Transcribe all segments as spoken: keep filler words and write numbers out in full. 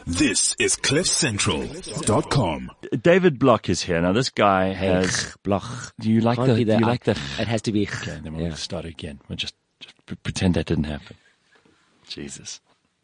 This is cliff central dot com. David Block is here. Now this guy has Bloch. Do you like Can't the be do the- you like the It has to be. Okay, then we'll Yeah. start again. We'll just, just pre- pretend that didn't happen. Jesus.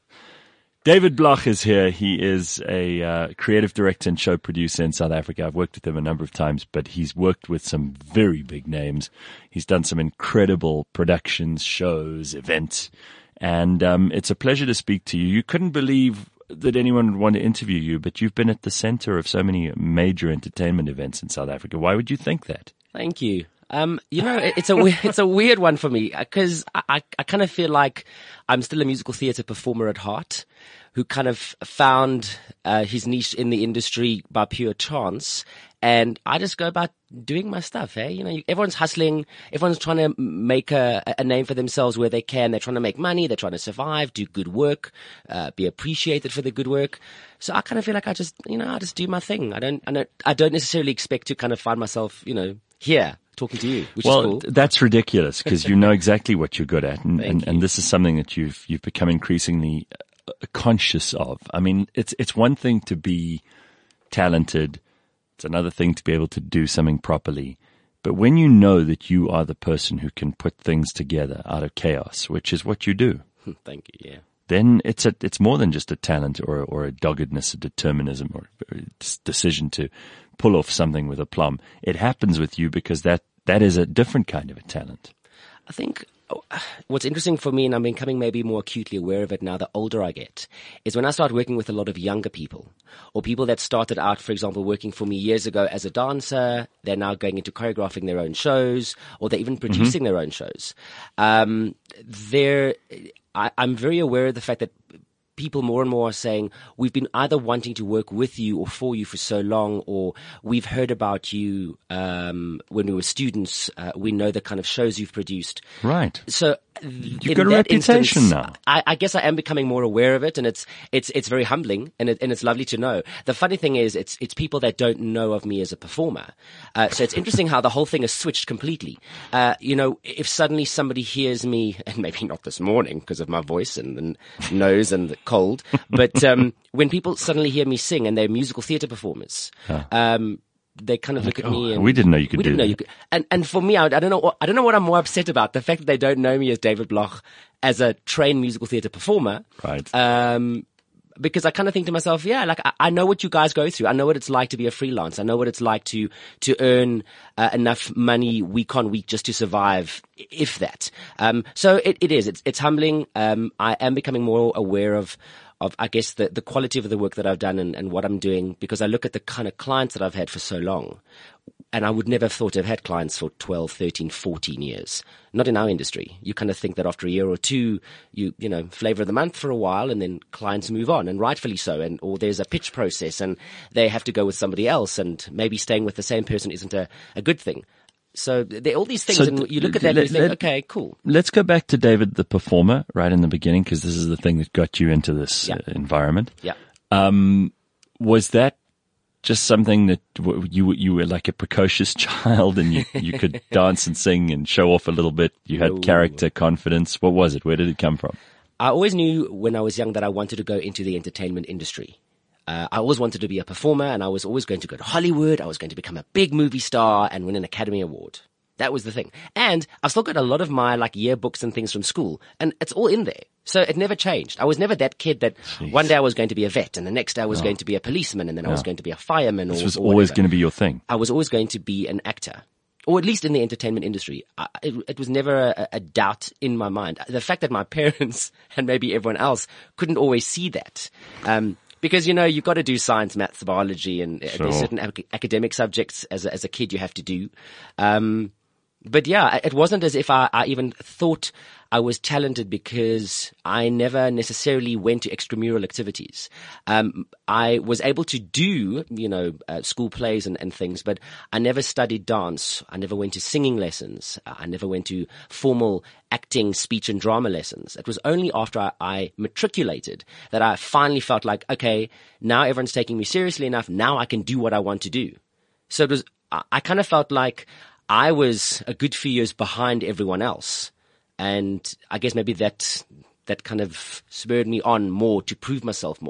David Bloch is here. He is a uh, creative director and show producer in South Africa. I've worked with him a number of times, but he's worked with some very big names. He's done some incredible productions, shows, events, and um, it's a pleasure to speak to you. You couldn't believe that anyone would want to interview you, but you've been at the center of so many major entertainment events in South Africa. Why would you think that? Thank you. Um, you know, it, it's a we- it's a weird one for me because I, I, I kind of feel like I'm still a musical theatre performer at heart, who kind of found uh, his niche in the industry by pure chance, and I just go about doing my stuff. Hey, you know, everyone's hustling, everyone's trying to make a, a name for themselves where they can. They're trying to make money, they're trying to survive, do good work, uh, be appreciated for the good work. So I kind of feel like I just, you know, I just do my thing. I don't, I don't, I don't necessarily expect to kind of find myself, you know, here talking to you, which well, is cool. th- that's ridiculous because you know exactly what you're good at, and, Thank and, you. and this is something that you've you've become increasingly uh, conscious of. I mean, it's it's one thing to be talented; it's another thing to be able to do something properly. But when you know that you are the person who can put things together out of chaos, which is what you do, Thank you. Yeah. then it's a it's more than just a talent or or a doggedness, a determinism, or a decision to pull off something with aplomb. It happens with you because that that is a different kind of a talent. I think oh, what's interesting for me, and I'm becoming maybe more acutely aware of it now the older I get, is when I start working with a lot of younger people, or people that started out, for example, working for me years ago as a dancer. They're now going into choreographing their own shows, or they're even producing their own shows. Um, they're, I, I'm very aware of the fact that people more and more are saying, we've been either wanting to work with you or for you for so long, or we've heard about you um, when we were students. Uh, we know the kind of shows you've produced. Right. So You've in got a that reputation instance, now. I, I guess I am becoming more aware of it, and it's it's it's very humbling, and it, and it's lovely to know. The funny thing is, it's it's people that don't know of me as a performer. Uh, so it's interesting how the whole thing has switched completely. Uh, you know, if suddenly somebody hears me, and maybe not this morning because of my voice and the nose and the cold, but um, when people suddenly hear me sing and they're musical theatre performers. Um, they kind of look at me oh, and we didn't know you could we do didn't know that. you could. And and for me, I, I don't know. What, I don't know what I'm more upset about: the fact that they don't know me as David Bloch, as a trained musical theatre performer. Right. Um, because I kind of think to myself, yeah, like I, I know what you guys go through. I know what it's like to be a freelance. I know what it's like to to earn uh, enough money week on week just to survive, if that. Um, so it, it is. It's it's humbling. Um, I am becoming more aware of. Of, I guess, the, the quality of the work that I've done and, and what I'm doing, because I look at the kind of clients that I've had for so long, and I would never have thought I've had clients for twelve, thirteen, fourteen years. Not in our industry. You kind of think that after a year or two, you, you know, flavor of the month for a while, and then clients move on, and rightfully so, and, or there's a pitch process and they have to go with somebody else, and maybe staying with the same person isn't a, a good thing. So there are all these things, So and you look at d- that and you let- think, let- okay, cool. Let's go back to David the performer right in the beginning, because this is the thing that got you into this Yeah. uh, environment. Yeah. Um, was that just something that w- you you were like a precocious child and you, you could dance and sing and show off a little bit? You had No. character, confidence. What was it? Where did it come from? I always knew when I was young that I wanted to go into the entertainment industry. Uh, I always wanted to be a performer, and I was always going to go to Hollywood. I was going to become a big movie star and win an Academy Award. That was the thing. And I've still got a lot of my like yearbooks and things from school, and it's all in there. So it never changed. I was never that kid that one day I was going to be a vet, and the next day I was going to be a policeman, and then I was going to be a fireman. This or, was or always whatever. going to be your thing. I was always going to be an actor, or at least in the entertainment industry. I, it, it was never a, a doubt in my mind. The fact that my parents and maybe everyone else couldn't always see that. Um, because, you know, you've got to do science, maths, biology, and uh, Sure. there's certain ac- academic subjects as a, as a kid you have to do. Um, But yeah, it wasn't as if I, I even thought I was talented, because I never necessarily went to extramural activities. Um, I was able to do, you know, uh, school plays and, and things, but I never studied dance. I never went to singing lessons. I never went to formal acting, speech and drama lessons. It was only after I, I matriculated that I finally felt like, okay, now everyone's taking me seriously enough. Now I can do what I want to do. So it was, I, I kind of felt like I was a good few years behind everyone else. And I guess maybe that, that kind of spurred me on more to prove myself more.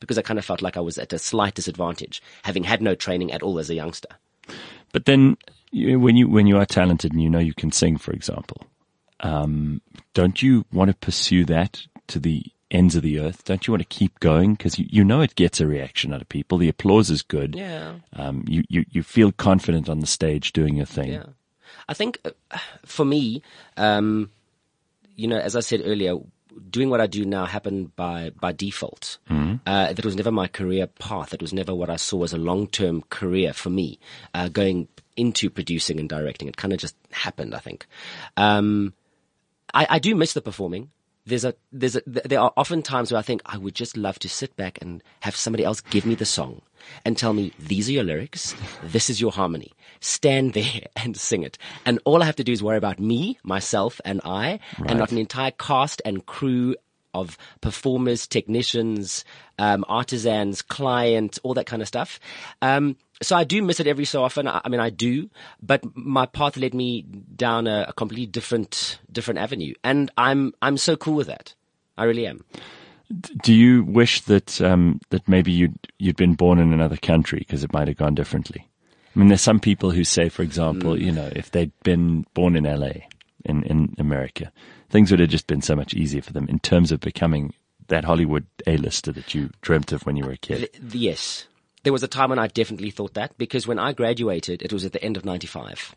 because I kind of felt like I was at a slight disadvantage, having had no training at all as a youngster. But then, you, when you when you are talented and you know you can sing, for example, um, don't you want to pursue that to the ends of the earth? Don't you want to keep going? Because you, you know it gets a reaction out of people. The applause is good. Yeah. Um, you, you, you feel confident on the stage doing your thing. Yeah. I think uh, for me, um, you know, as I said earlier, doing what I do now happened by, by default. Mm-hmm. Uh, that was never my career path. That was never what I saw as a long-term career for me, uh, going into producing and directing. It kind of just happened, I think. Um, I, I do miss the performing. There's a, there's a, there are often times where I think I would just love to sit back and have somebody else give me the song and tell me, these are your lyrics, this is your harmony. Stand there and sing it. And all I have to do is worry about me, myself, and I, right. and not an entire cast and crew of performers, technicians, um, artisans, client, all that kind of stuff. Um, so I do miss it every so often. I, I mean, I do, but my path led me down a, a completely different, different avenue. And I'm, I'm so cool with that. I really am. Do you wish that, um, that maybe you'd, you'd been born in another country because it might have gone differently? I mean, there's some people who say, for example, mm. you know, if they'd been born in L A, in, in America, things would have just been so much easier for them in terms of becoming that Hollywood A-lister that you dreamt of when you were a kid. The, yes. There was a time when I definitely thought that, because when I graduated, it was at the end of ninety-five.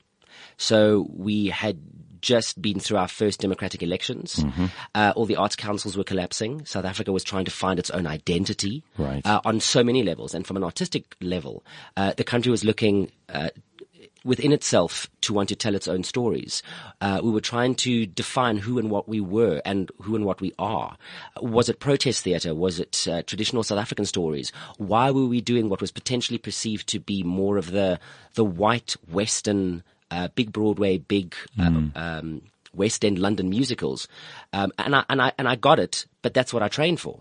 So we had just been through our first democratic elections. Mm-hmm. Uh, all the arts councils were collapsing. South Africa was trying to find its own identity right. uh, on so many levels. And from an artistic level, uh, the country was looking uh, within itself to want to tell its own stories. Uh, we were trying to define who and what we were and who and what we are. Was it protest theatre? Was it uh, traditional South African stories? Why were we doing what was potentially perceived to be more of the the white Western Uh, big Broadway, big uh, mm. um, West End London musicals, um, and I and I and I got it, but that's what I trained for.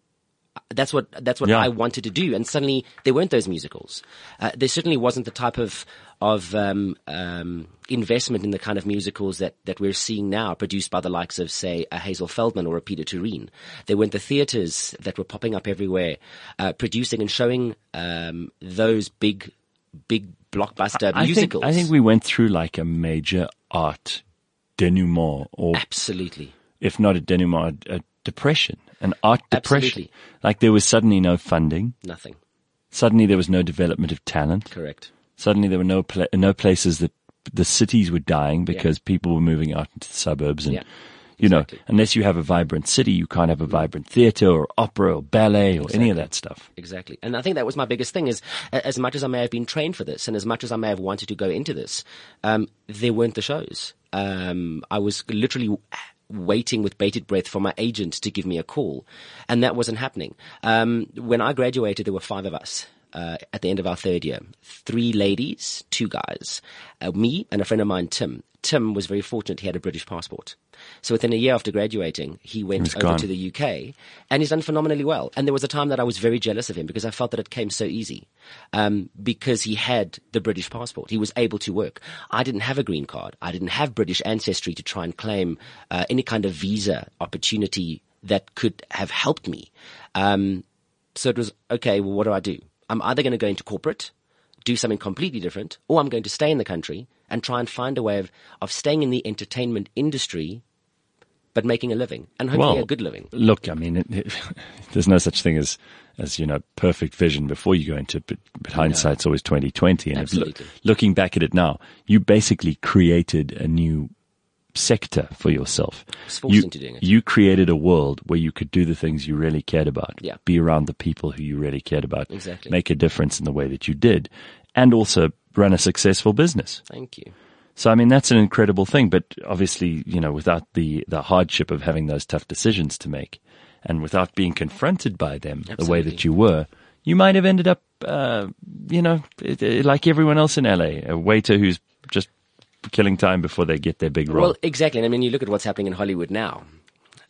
That's what that's what yeah. I wanted to do, and suddenly there weren't those musicals. Uh, there certainly wasn't the type of of um, um, investment in the kind of musicals that that we're seeing now, produced by the likes of, say, a Hazel Feldman or a Peter Turine. There weren't the theatres that were popping up everywhere, uh, producing and showing um, those big, big. blockbuster I musicals. Think, I think we went through like a major art denouement, or absolutely, if not a denouement, a, a depression, an art depression. Absolutely. Like there was suddenly no funding, nothing. Suddenly there was no development of talent. Correct. Suddenly there were no pla- no places that the cities were dying because yeah. people were moving out into the suburbs and. Yeah. You exactly. know, unless you have a vibrant city, you can't have a vibrant theater or opera or ballet or exactly. any of that stuff. Exactly. And I think that was my biggest thing is, as much as I may have been trained for this and as much as I may have wanted to go into this, um, there weren't the shows. Um, I was literally waiting with bated breath for my agent to give me a call, and that wasn't happening. Um, when I graduated, there were five of us. Uh, at the end of our third year, three ladies, two guys, uh, me and a friend of mine, Tim. Tim was very fortunate. He had a British passport. So within a year after graduating, he went he over gone. to the U K, and he's done phenomenally well. And there was a time that I was very jealous of him because I felt that it came so easy, um, because he had the British passport. He was able to work. I didn't have a green card. I didn't have British ancestry to try and claim uh, any kind of visa opportunity that could have helped me. Um, so it was, okay, well, what do I do? I'm either going to go into corporate, do something completely different, or I'm going to stay in the country and try and find a way of, of staying in the entertainment industry, but making a living, and hopefully well, a good living. Look, I mean, it, it, there's no such thing as, as, you know, perfect vision before you go into it, but, but hindsight's no. always twenty twenty. And Absolutely. If, look, looking back at it now, you basically created a new sector for yourself. I was forced you, into doing it. You created a world where you could do the things you really cared about. Yeah. Be around the people who you really cared about. Exactly. Make a difference in the way that you did, and also run a successful business. Thank you. So, I mean, that's an incredible thing, but obviously, you know, without the, the hardship of having those tough decisions to make and without being confronted by them Absolutely. the way that you were, you might have ended up, uh, you know, it, it, like everyone else in L A, a waiter who's just killing time before they get their big role. Well, exactly. And I mean, you look at what's happening in Hollywood now.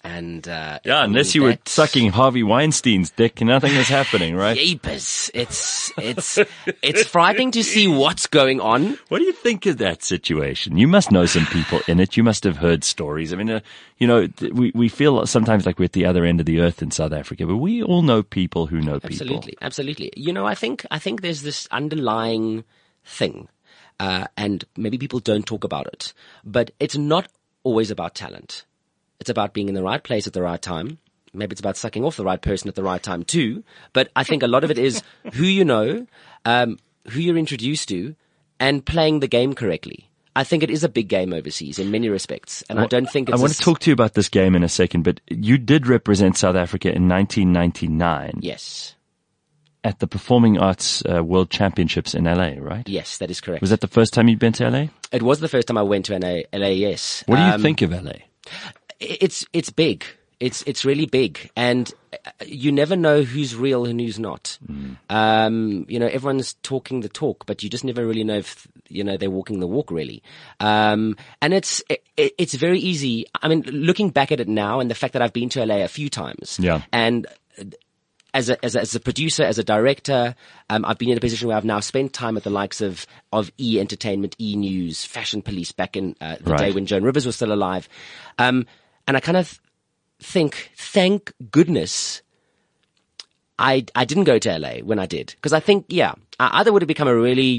And, uh, Yeah, unless you were that- sucking Harvey Weinstein's dick, nothing is happening, right? Jeepers. It's, it's, it's frightening to see what's going on. What do you think of that situation? You must know some people in it. You must have heard stories. I mean, uh, you know, th- we, we feel sometimes like we're at the other end of the earth in South Africa, but we all know people who know people. Absolutely. Absolutely. You know, I think, I think there's this underlying thing, uh, and maybe people don't talk about it, but it's not always about talent. It's about being in the right place at the right time. Maybe it's about sucking off the right person at the right time too. But I think a lot of it is who you know, um, who you're introduced to, and playing the game correctly. I think it is a big game overseas in many respects, and I don't think it's I want a to talk to you about this game in a second, but you did represent South Africa in nineteen ninety-nine Yes. at the Performing Arts uh, World Championships in L A, right? Yes, that is correct. Was that the first time you'd been to L A? It was the first time I went to L A, L A yes. What do you Um, think of L A? It's it's big. It's it's really big, and uh, you never know who's real and who's not. Mm. Um, you know, everyone's talking the talk, but you just never really know if you know they're walking the walk, really. Um, and it's it, it's very easy. I mean, looking back at it now, and the fact that I've been to L A a few times, Yeah. and as a, as a, as a producer, as a director, um, I've been in a position where I've now spent time at the likes of, of E! Entertainment, E! News, Fashion Police back in uh, the Right. day when Joan Rivers was still alive. Um, and I kind of think, thank goodness I, I didn't go to L A when I did. Because I think, yeah, I either would have become a really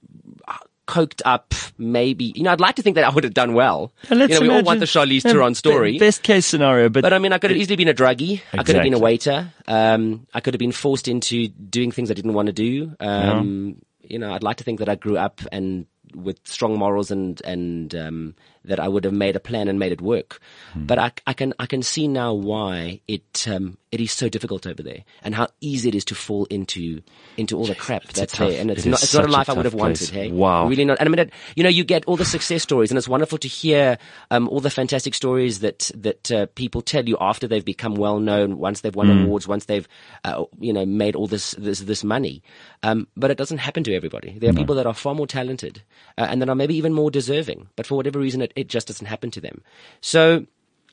coked up, maybe, you know, I'd like to think that I would have done well. And let's you know, we all imagine- want the Charlize yeah, Theron story. be- Best case scenario, but, But I mean, I could have easily been a druggie. I could have been a Exactly. waiter. Um, I could have been forced into doing things I didn't want to do. Um, you know, I'd like to think that I grew up and with strong morals and, and, um, that I would have made a plan and made it work. Hmm. But I, I can, I can see now why it, um, it is so difficult over there and how easy it is to fall into, into all the crap It's a that's tough- there. And it's it not, is it's not a such a life I would tough have wanted. place. Hey, Wow. really not. And I mean, it, you know, you get all the success stories and it's wonderful to hear, um, all the fantastic stories that, that, uh, people tell you after they've become well known, once they've won Mm. awards, once they've, uh, you know, made all this, this, this money. Um, but it doesn't happen to everybody. There are people that are far more talented, uh, and that are maybe even more deserving, but for whatever reason, it, it just doesn't happen to them. So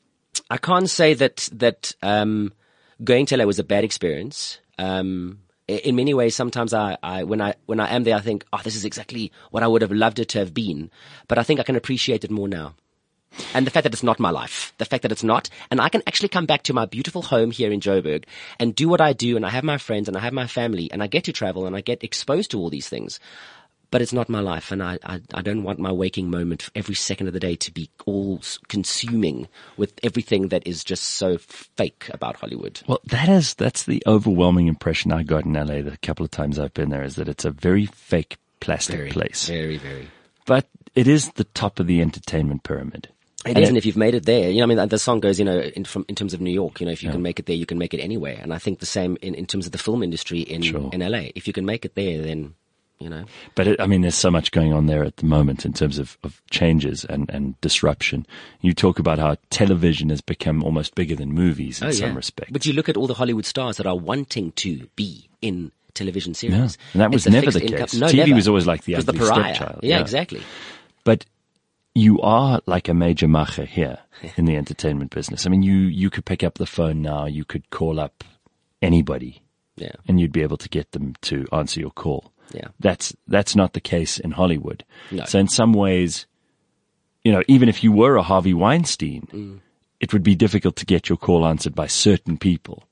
I can't say that, that, um, going to L A was a bad experience. Um, i- in many ways, sometimes I, I, when I, when I am there, I think, oh, this is exactly what I would have loved it to have been. But I think I can appreciate it more now. And the fact that it's not my life, the fact that it's not, and I can actually come back to my beautiful home here in Joburg and do what I do, and I have my friends and I have my family, and I get to travel and I get exposed to all these things. But it's not my life, and I, I, I don't want my waking moment every second of the day to be all s- consuming with everything that is just so fake about Hollywood. well, that is, that's the overwhelming impression I got in L A the couple of times I've been there, is that it's a very fake plastic place. very, very. But it is the top of the entertainment pyramid. It And is, and it- if you've made it there, you know, I mean, the song goes, you know, in, from, in terms of New York, you know, if you can make it there, you can make it anywhere. And I think the same in, in terms of the film industry in, Sure. in L A. If you can make it there, then, you know. But it, I mean, there's so much going on there at the moment in terms of, of changes and, and disruption. You talk about how television has become almost bigger than movies in some respects. But you look at all the Hollywood stars that are wanting to be in television series. Yeah, and that was It's a never fixed the income- case. No, T V never. was always like the It was the ugly pariah. stepchild. Yeah, Yeah. exactly. But you are like a major macher here in the entertainment business. I mean, you, you could pick up the phone now, you could call up anybody, Yeah. and you'd be able to get them to answer your call. Yeah. That's, that's not the case in Hollywood. No. So in some ways, you know, even if you were a Harvey Weinstein, Mm. it would be difficult to get your call answered by certain people.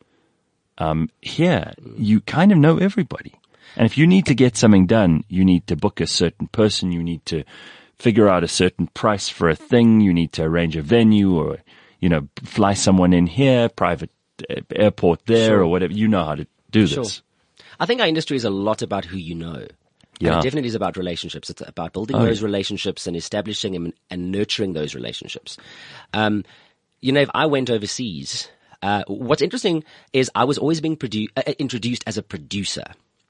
Um, here, Mm. you kind of know everybody. And if you need to get something done, you need to book a certain person, you need to figure out a certain price for a thing, you need to arrange a venue or, you know, fly someone in here, private uh, airport there Sure. or whatever. You know how to do Sure. this. I think our industry is a lot about who you know. Yeah. And it definitely is about relationships. It's about building Oh, those yeah. relationships and establishing and, and nurturing those relationships. Um, you know, if I went overseas, uh, what's interesting is I was always being produ- uh, introduced as a producer.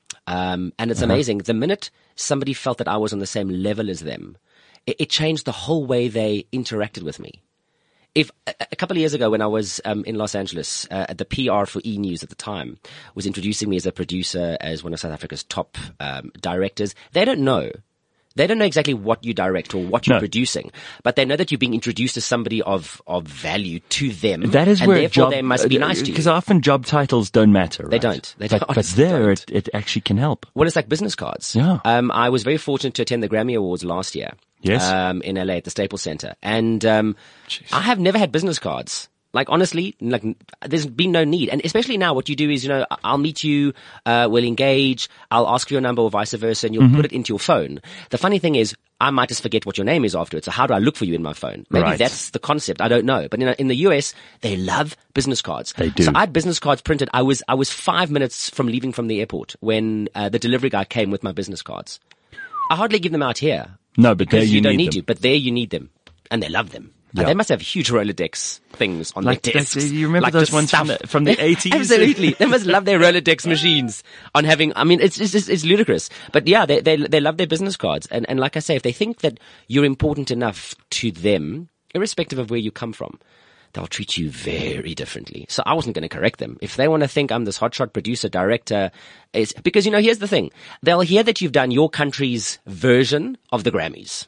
Um, and it's amazing. The minute somebody felt that I was on the same level as them, it, it changed the whole way they interacted with me. If a, a couple of years ago when I was um, in Los Angeles, uh, the P R for E! News at the time was introducing me as a producer, as one of South Africa's top um, directors. They don't know They don't know exactly what you direct or what you're No. producing, but they know that you're being introduced as somebody of, of value to them. That is and where therefore job, they must be nice to you. Because often job titles don't matter. They right? don't. They but, don't. but there Don't. It, it actually can help. Well, it's like business cards. Yeah. Um, I was very fortunate to attend the Grammy Awards last year. Yes. Um, in L A at the Staples Center. And, um, Jeez. I have never had business cards. Like, honestly, like, there's been no need. And especially now, what you do is, you know, I'll meet you, uh, we'll engage, I'll ask for your number or vice versa, and you'll Mm-hmm. put it into your phone. The funny thing is, I might just forget what your name is afterwards. So how do I look for you in my phone? Maybe Right. that's the concept. I don't know. But in, in the U S, they love business cards. They do. So I had business cards printed. I was, I was five minutes from leaving from the airport when, uh, the delivery guy came with my business cards. I hardly give them out here. No, but there Because you, you, don't need need them. to. But there you need them. And they love them. And Yeah. they must have huge Rolodex things on Like their that- desks. you remember Like those just ones from stuff. the- from the eighties? Absolutely. They must love their Rolodex machines on having, I mean, it's, it's, it's, it's ludicrous. But yeah, they, they, they love their business cards. And, and like I say, if they think that you're important enough to them, irrespective of where you come from, they'll treat you very differently. So I wasn't going to correct them. If they want to think I'm this hotshot producer, director, it's because, you know, here's the thing. They'll hear that you've done your country's version of the Grammys.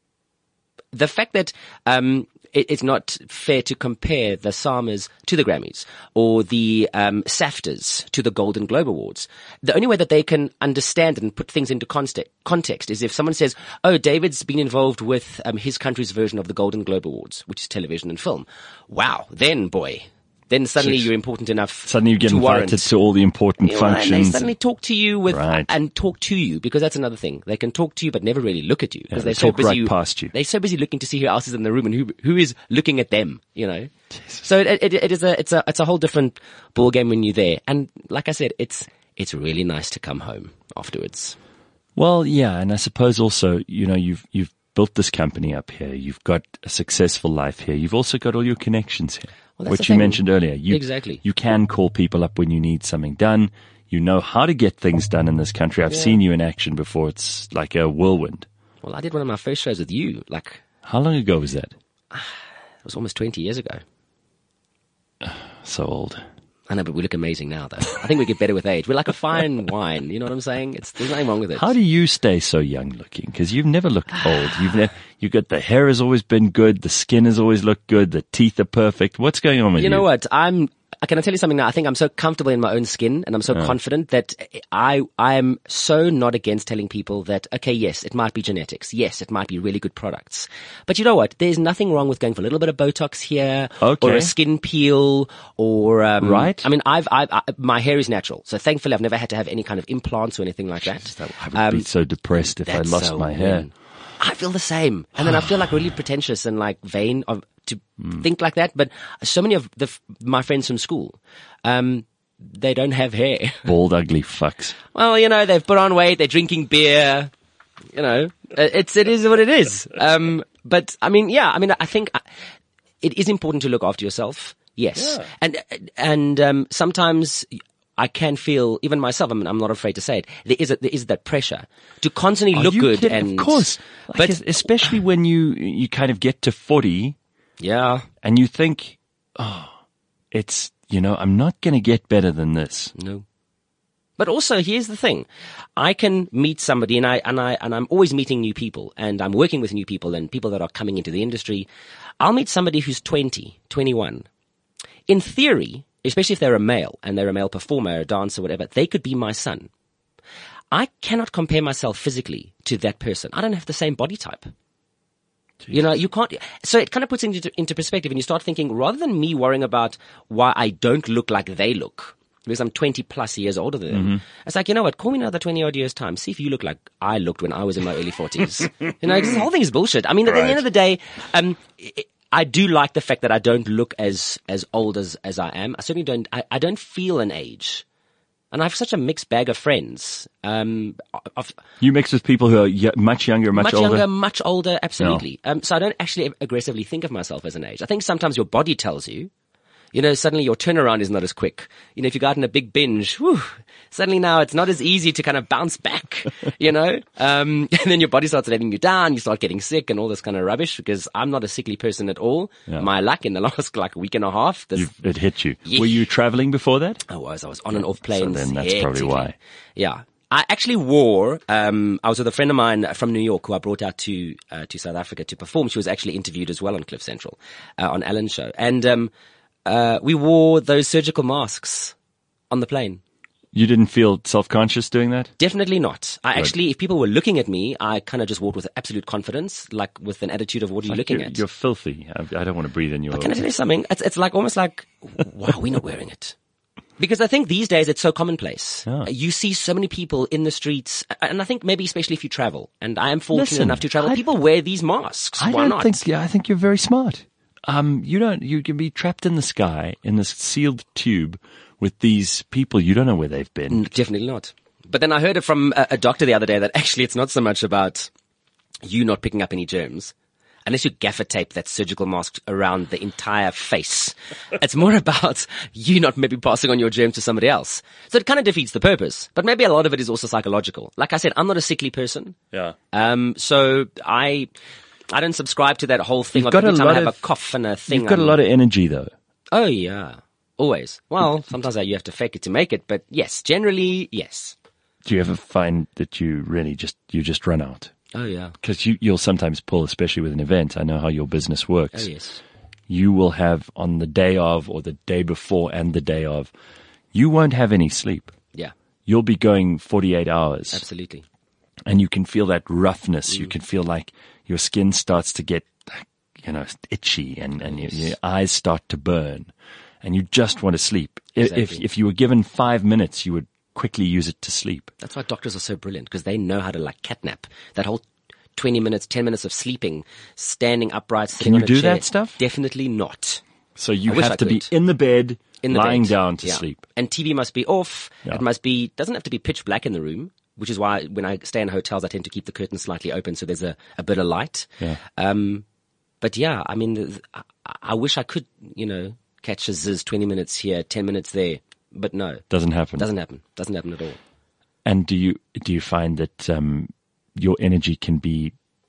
The fact that, um, it, it's not fair to compare the SAMAs to the Grammys or the, um, SAFTAs to the Golden Globe Awards. The only way that they can understand and put things into context, context is if someone says, oh, David's been involved with, um, his country's version of the Golden Globe Awards, which is television and film. Wow. Then, boy. Then suddenly Jeez. you're important enough Suddenly you get to invited warrant. to all the important You know, and functions. they suddenly talk to you with, Right. and talk to you, because that's another thing. They can talk to you but never really look at you. Because they they're so talk busy, right past you. They're so busy looking to see who else is in the room and who, who is looking at them, you know. So it, it, it is a, it's a, it's a whole different ball game when you're there. And like I said, it's, it's really nice to come home afterwards. Well, yeah, and I suppose also, you know, you've you've built this company up here. You've got a successful life here. You've also got all your connections here, Well, that's which the you thing. mentioned earlier. You, Exactly. You can call people up when you need something done. You know how to get things done in this country. I've seen you in action before. It's like a whirlwind. Well, I did one of my first shows with you, like, How long ago was that? it was almost twenty years ago. So old. I know, but we look amazing now, though. I think we get better with age. We're like a fine wine. You know what I'm saying? It's, there's nothing wrong with it. How do you stay so young looking? Because you've never looked old. You've never, you got the hair has always been good. The skin has always looked good. The teeth are perfect. What's going on with you? You know what? I'm, can I tell you something now? I think I'm so comfortable in my own skin and I'm so confident that I, I am so not against telling people that, okay, yes, it might be genetics. Yes, it might be really good products. But you know what? There's nothing wrong with going for a little bit of Botox here Okay. or a skin peel or, um, Right. I mean, I've, I've, I, my hair is natural. So thankfully I've never had to have any kind of implants or anything like that. I would Um, be so depressed if I That's lost so my hair. weird. I feel the same. And then I feel like really pretentious and like vain of, to think like that. But so many of the, my friends from school, um, they don't have hair. Bald, ugly fucks. Well, you know, they've put on weight, they're drinking beer, you know, it's, it is what it is. Um, but I mean, yeah, I mean, I think it is important to look after yourself. Yes. Yeah. And, and, um, sometimes I can feel, even myself, I mean, I'm not afraid to say it, there is a, there is that pressure to constantly Are look you good kidding? and, Of course. Like, but es- especially when you, you kind of get to forty yeah, and you think, oh, it's, you know, I'm not going to get better than this. no. But also, here's the thing. I can meet somebody and I, and I, and I'm always meeting new people and I'm working with new people and people that are coming into the industry. I'll meet somebody who's twenty, twenty-one. In theory, especially if they're a male and they're a male performer, a dancer, whatever, they could be my son. I cannot compare myself physically to that person. I don't have the same body type. You know, you can't, so it kind of puts into, into perspective and you start thinking, rather than me worrying about why I don't look like they look, because I'm twenty plus years older than them, it's like, you know what, call me another twenty odd years time, see if you look like I looked when I was in my early forties. You know, 'cause this whole thing is bullshit. I mean, at the Right. end of the day, um, it, I do like the fact that I don't look as, as old as, as I am. I certainly don't, I, I don't feel an age. And I have such a mixed bag of friends. Um, of, You mix with people who are y- much younger, much, much older. younger, much older, absolutely. Um, so I don't actually aggressively think of myself as an age. I think sometimes your body tells you. You know, suddenly your turnaround is not as quick. You know, if you got in a big binge, whew, suddenly now it's not as easy to kind of bounce back, you know? Um, and then your body starts letting you down, you start getting sick and all this kind of rubbish because I'm not a sickly person at all. Yeah. My luck in the last like week and a half. This, You've, it hit you. Yeah. Were you traveling before that? I was, I was on and off planes. then that's probably hectically. why. Yeah. I actually wore, um, I was with a friend of mine from New York who I brought out to, uh, to South Africa to perform. She was actually interviewed as well on Cliff Central, uh, on Alan's show. And, um, uh, we wore those surgical masks on the plane. You didn't feel self-conscious doing that? Definitely not. I Good. actually, if people were looking at me, I kind of just walked with absolute confidence, like with an attitude of, what are you Like looking you're, at? You're filthy. I, I don't want to breathe in your... But can I tell you something? It's, it's like almost like, why are we not wearing it? Because I think these days it's so commonplace. Yeah. You see so many people in the streets, and I think maybe especially if you travel, and I am fortunate Listen, enough to travel, I- people wear these masks. I Why don't not? think. Yeah, I think you're very smart. Um, you don't. You can be trapped in the sky in this sealed tube with these people. You don't know where they've been. Mm, Definitely not. But then I heard it from a, a doctor the other day that actually it's not so much about you not picking up any germs. Unless you gaffer tape that surgical mask around the entire face. It's more about you not maybe passing on your germs to somebody else. So it kind of defeats the purpose. But maybe a lot of it is also psychological. Like I said, I'm not a sickly person. Yeah. Um, so I, I don't subscribe to that whole thing You've of got every a time I lot have of- a cough and a thing. You've got a I'm- lot of energy, though. Oh yeah. Always. Well, sometimes you have to fake it to make it, but yes, generally, yes. Do you ever find that you really just you just run out? Oh yeah. Because you, you'll sometimes pull, especially with an event. I know how your business Oh works. yes. You will have on the day of or the day before and the day of, you won't have any sleep. Yeah, You'll be going forty-eight hours. absolutely. And you can feel that roughness. Mm. You can feel like your skin starts to get, you know, itchy and, and your, your eyes start to burn. And you just want to sleep. If, if, Exactly. if you were given five minutes, you would quickly use it to sleep. That's why doctors are so brilliant, because they know how to like catnap. That whole twenty minutes, ten minutes of sleeping, standing upright, sitting you on a do chair. that stuff? Definitely not. So you I wish have I to be could. in the bed, In the lying bed. down to Yeah. sleep. And T V must be off. Yeah. It must be, doesn't have to be pitch black in the room, which is why when I stay in hotels, I tend to keep the curtains slightly open so there's a, a bit of light. Yeah. Um, but yeah, I mean, th- I, I wish I could, you know, catch a ziz twenty minutes here, ten minutes there, but no, Doesn't happen. doesn't happen. Doesn't happen at all. And do you do you find that um, your energy can be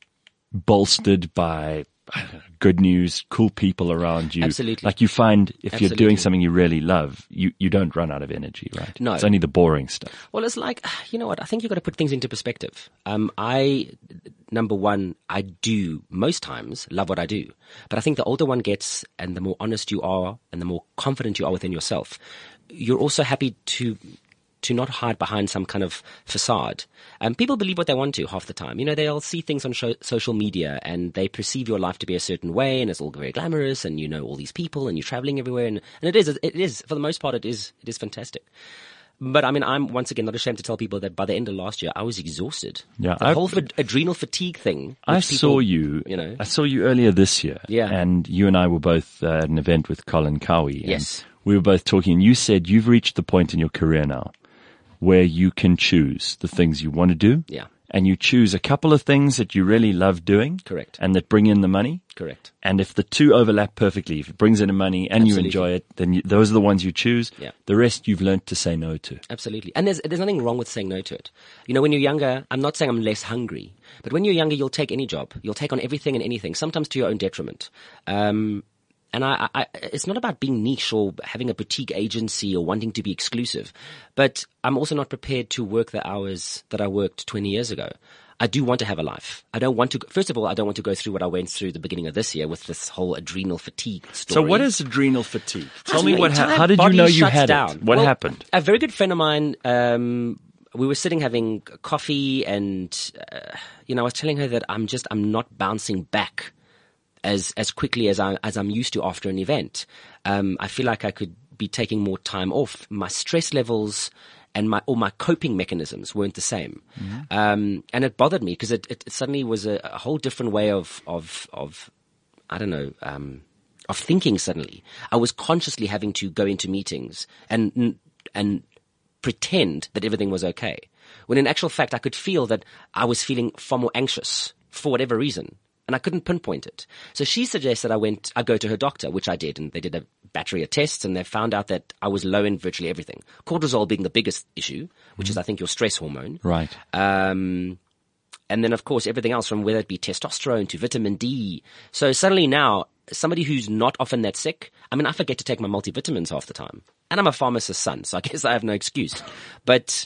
bolstered by I don't know, good news, cool people around you? Absolutely. Like you find if you're Absolutely. doing something you really love, you, you don't run out of energy, right? No. It's only the boring stuff. Well, it's like, you know what? I think you've got to put things into perspective. Um, I, number one, I do most times love what I do, but I think the older one gets and the more honest you are and the more confident you are within yourself, you're also happy to, to not hide behind some kind of facade. Um, people believe what they want to half the time. You know, they'll see things on sho- social media and they perceive your life to be a certain way and it's all very glamorous and you know all these people and you're traveling everywhere and, and it is, it is, for the most part, it is, it is fantastic. But I mean, I'm once again not ashamed to tell people that by the end of last year, I was exhausted. Yeah, the I- whole fa- adrenal fatigue thing. I which people, saw you, you know. I saw you earlier this year. Yeah. And you and I were both uh, at an event with Colin Cowie. and Yes. We were both talking and you said you've reached the point in your career now where you can choose the things you want to do. Yeah. And you choose a couple of things that you really love doing. Correct. And that bring in the money. Correct. And if the two overlap perfectly, if it brings in the money and Absolutely. you enjoy it, then you, those are the ones you choose. Yeah. The rest you've learned to say no to. Absolutely. And there's, there's nothing wrong with saying no to it. You know, when you're younger, I'm not saying I'm less hungry, but when you're younger, you'll take any job. You'll take on everything and anything, sometimes to your own detriment. Um, and I, I, it's not about being niche or having a boutique agency or wanting to be exclusive, but I'm also not prepared to work the hours that I worked twenty years ago. I do want to have a life. I don't want to, first of all, I don't want to go through what I went through the beginning of this year with this whole adrenal fatigue story. So what is adrenal fatigue? Tell me Your what entire happened. How did you body know you shuts had down. it? What Well, happened? A very good friend of mine, um, we were sitting having coffee and, uh, you know, I was telling her that I'm just, I'm not bouncing back as, as quickly as I, as I'm used to after an event. Um, I feel like I could be taking more time off. My stress levels and my, all my coping mechanisms weren't the same. Mm-hmm. Um, and it bothered me because it, it suddenly was a, a whole different way of, of, of, I don't know, um, of thinking suddenly. I was consciously having to go into meetings and, and pretend that everything was okay. When in actual fact, I could feel that I was feeling far more anxious for whatever reason. And I couldn't pinpoint it. So she suggested I went, I go to her doctor, which I did. And they did a battery of tests and they found out that I was low in virtually everything. Cortisol being the biggest issue, which mm-hmm. is I think your stress hormone. Right. Um, and then of course everything else from whether it be testosterone to vitamin D. So suddenly now, somebody who's not often that sick, I mean, I forget to take my multivitamins half the time. And I'm a pharmacist's son, so I guess I have no excuse. But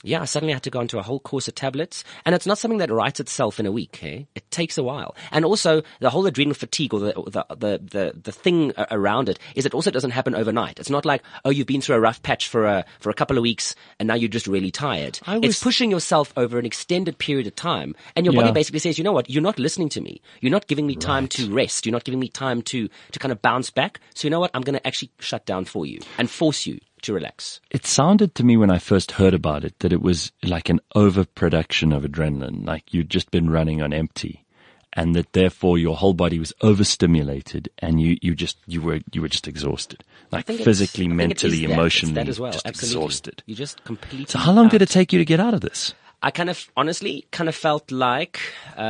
Yeah, I suddenly had to go onto a whole course of tablets, and it's not something that writes itself in a week. Eh? It takes a while, and also the whole adrenal fatigue, or the the the the, the thing around it, is it also doesn't happen overnight. It's not like, oh, you've been through a rough patch for a for a couple of weeks, and now you're just really tired. I was, it's pushing yourself over an extended period of time, and your yeah. body basically says, you know what, you're not listening to me. You're not giving me time right. to rest. You're not giving me time to to kind of bounce back. So you know what, I'm going to actually shut down for you and force you to relax. It sounded to me when I first heard about it that it was like an overproduction of adrenaline, like you'd just been running on empty, and that therefore your whole body was overstimulated, and you, you just you were you were just exhausted, like physically, mentally, emotionally, that as well. just Absolutely. exhausted. You just completely. So how long out. did it take you to get out of this? I kind of honestly kind of felt like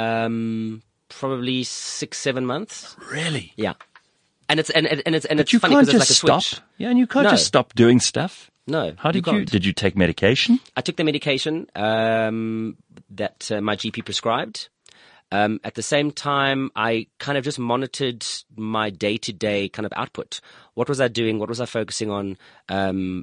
um, probably six seven months. Really? Yeah. And it's and, and it's and but it's you funny can't because just it's like a stop. switch. Yeah, and you can't No. just stop doing stuff. No. How did you, you? can't. Did you take medication? I took the medication um, that uh, my G P prescribed. Um, at the same time, I kind of just monitored my day-to-day kind of output. What was I doing? What was I focusing on? Um,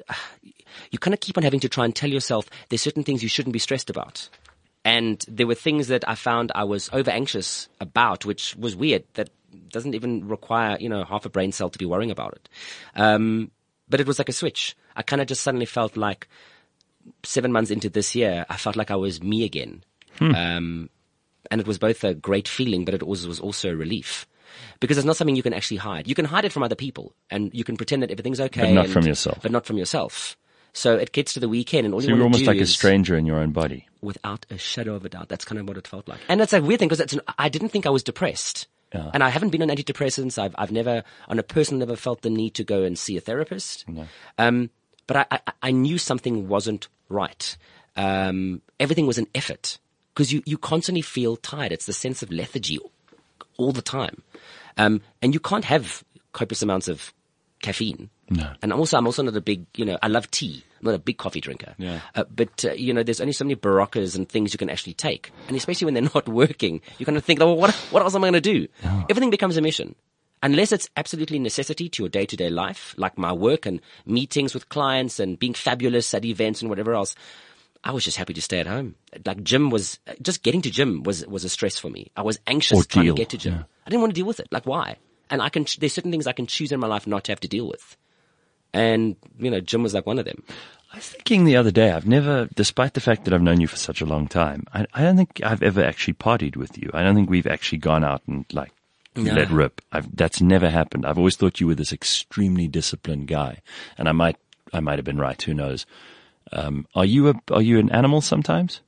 you kind of keep on having to try and tell yourself there's certain things you shouldn't be stressed about. And there were things that I found I was over anxious about, which was weird. That doesn't even require, you know, half a brain cell to be worrying about it. Um, but it was like a switch. I kind of just suddenly felt like seven months into this year, I felt like I was me again. Hmm. Um, and it was both a great feeling, but it was, was also a relief. Because it's not something you can actually hide. You can hide it from other people, and you can pretend that everything's okay. But not and, from yourself. But not from yourself. So it gets to the weekend, and all So you you're want to almost do like a is, stranger in your own body. without a shadow of a doubt. That's kind of what it felt like. And it's a weird thing, because I didn't think I was depressed. Yeah. And I haven't been on antidepressants. I've, I've never, on a personal level, felt the need to go and see a therapist. No. Um, but I, I, I knew something wasn't right. Um, everything was an effort, because you, you constantly feel tired. It's the sense of lethargy all the time. Um, and you can't have copious amounts of caffeine. No. And I'm also, I'm also not a big, you know, I love tea. I'm not a big coffee drinker. Yeah. Uh, but, uh, you know, there's only so many Baroccas and things you can actually take. And especially when they're not working, you kind of think, well, what, what else am I going to do? Oh. Everything becomes a mission. Unless it's absolutely necessity to your day-to-day life, like my work and meetings with clients and being fabulous at events and whatever else, I was just happy to stay at home. Like gym was, just getting to gym was, was a stress for me. I was anxious Ordeal. trying to get to gym. Yeah. I didn't want to deal with it. Like why? And I can, there's certain things I can choose in my life not to have to deal with. And, you know, gym was like one of them. I was thinking the other day, I've never, despite the fact that I've known you for such a long time, I, I don't think I've ever actually partied with you. I don't think we've actually gone out and like No. let rip. I've, that's never happened. I've always thought you were this extremely disciplined guy, and I might, I might have been right. Who knows? Um, are you a, are you an animal sometimes?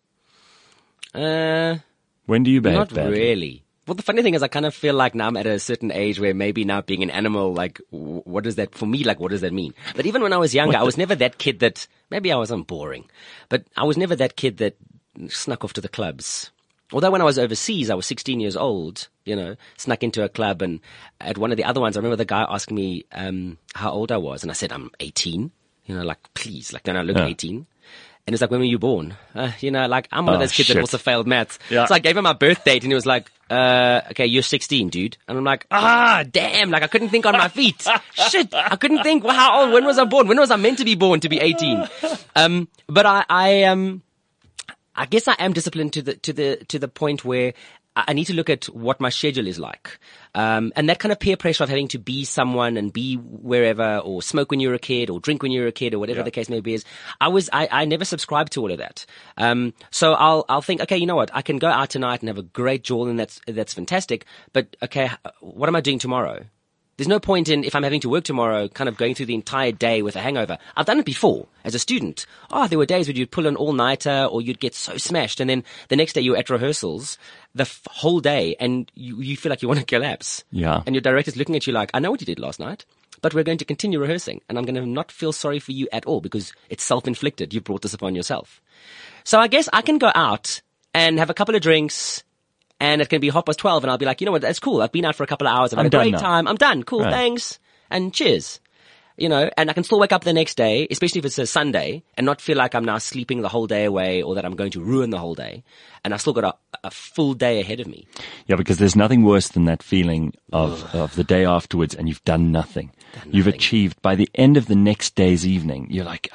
Uh, When do you behave not badly? really. Well, the funny thing is I kind of feel like now I'm at a certain age where maybe now being an animal, like, w- what does that, for me, like, what does that mean? But even when I was younger, I was never that kid that, maybe I wasn't boring, but I was never that kid that snuck off to the clubs. Although when I was overseas, I was sixteen years old, you know, snuck into a club, and at one of the other ones, I remember the guy asking me, um, how old I was. And I said, I'm eighteen, you know, like, please, like, don't I look Yeah. eighteen? And it's like, when were you born? Uh, you know, like, I'm one of Oh, those kids shit. that also failed maths. Yeah. So I gave him my birth date, and he was like, uh, okay, you're sixteen, dude. And I'm like, ah, damn, like, I couldn't think on my feet. Shit, I couldn't think, well, how old, when was I born? When was I meant to be born to be eighteen? Um, but I, I, um, I guess I am disciplined to the, to the, to the point where I I need to look at what my schedule is like. Um, and that kind of peer pressure of having to be someone and be wherever, or smoke when you're a kid, or drink when you're a kid, or whatever Yeah. the case may be is, I was, I, I never subscribed to all of that. Um, so I'll, I'll think, okay, you know what? I can go out tonight and have a great jaw, and that's, that's fantastic. But okay, what am I doing tomorrow? There's no point in, if I'm having to work tomorrow, kind of going through the entire day with a hangover. I've done it before as a student. Oh, there were days where you'd pull an all-nighter, or you'd get so smashed, and then the next day you're at rehearsals the f- whole day, and you, you feel like you want to collapse. Yeah. And your director's looking at you like, I know what you did last night, but we're going to continue rehearsing, and I'm going to not feel sorry for you at all, because it's self-inflicted. You brought this upon yourself. So I guess I can go out and have a couple of drinks, and it can be half past twelve, and I'll be like, you know what, that's cool. I've been out for a couple of hours. I've I'm had a done great now. time. I'm done. Cool. Right. Thanks. And cheers. You know, and I can still wake up the next day, especially if it's a Sunday, and not feel like I'm now sleeping the whole day away, or that I'm going to ruin the whole day. And I've still got a, a full day ahead of me. Yeah, because there's nothing worse than that feeling of, of the day afterwards, and you've done nothing. Done You've nothing. achieved, by the end of the next day's evening, you're like, I've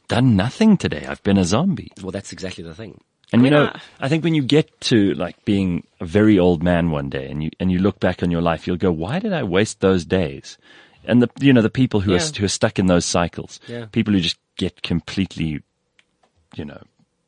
done nothing today. I've been a zombie. Well, that's exactly the thing. And I you mean, know, I- I think when you get to like being a very old man one day and you, and you look back on your life, you'll go, why did I waste those days? And the, you know, the people who Yeah. are, who are stuck in those cycles, Yeah. people who just get completely, you know,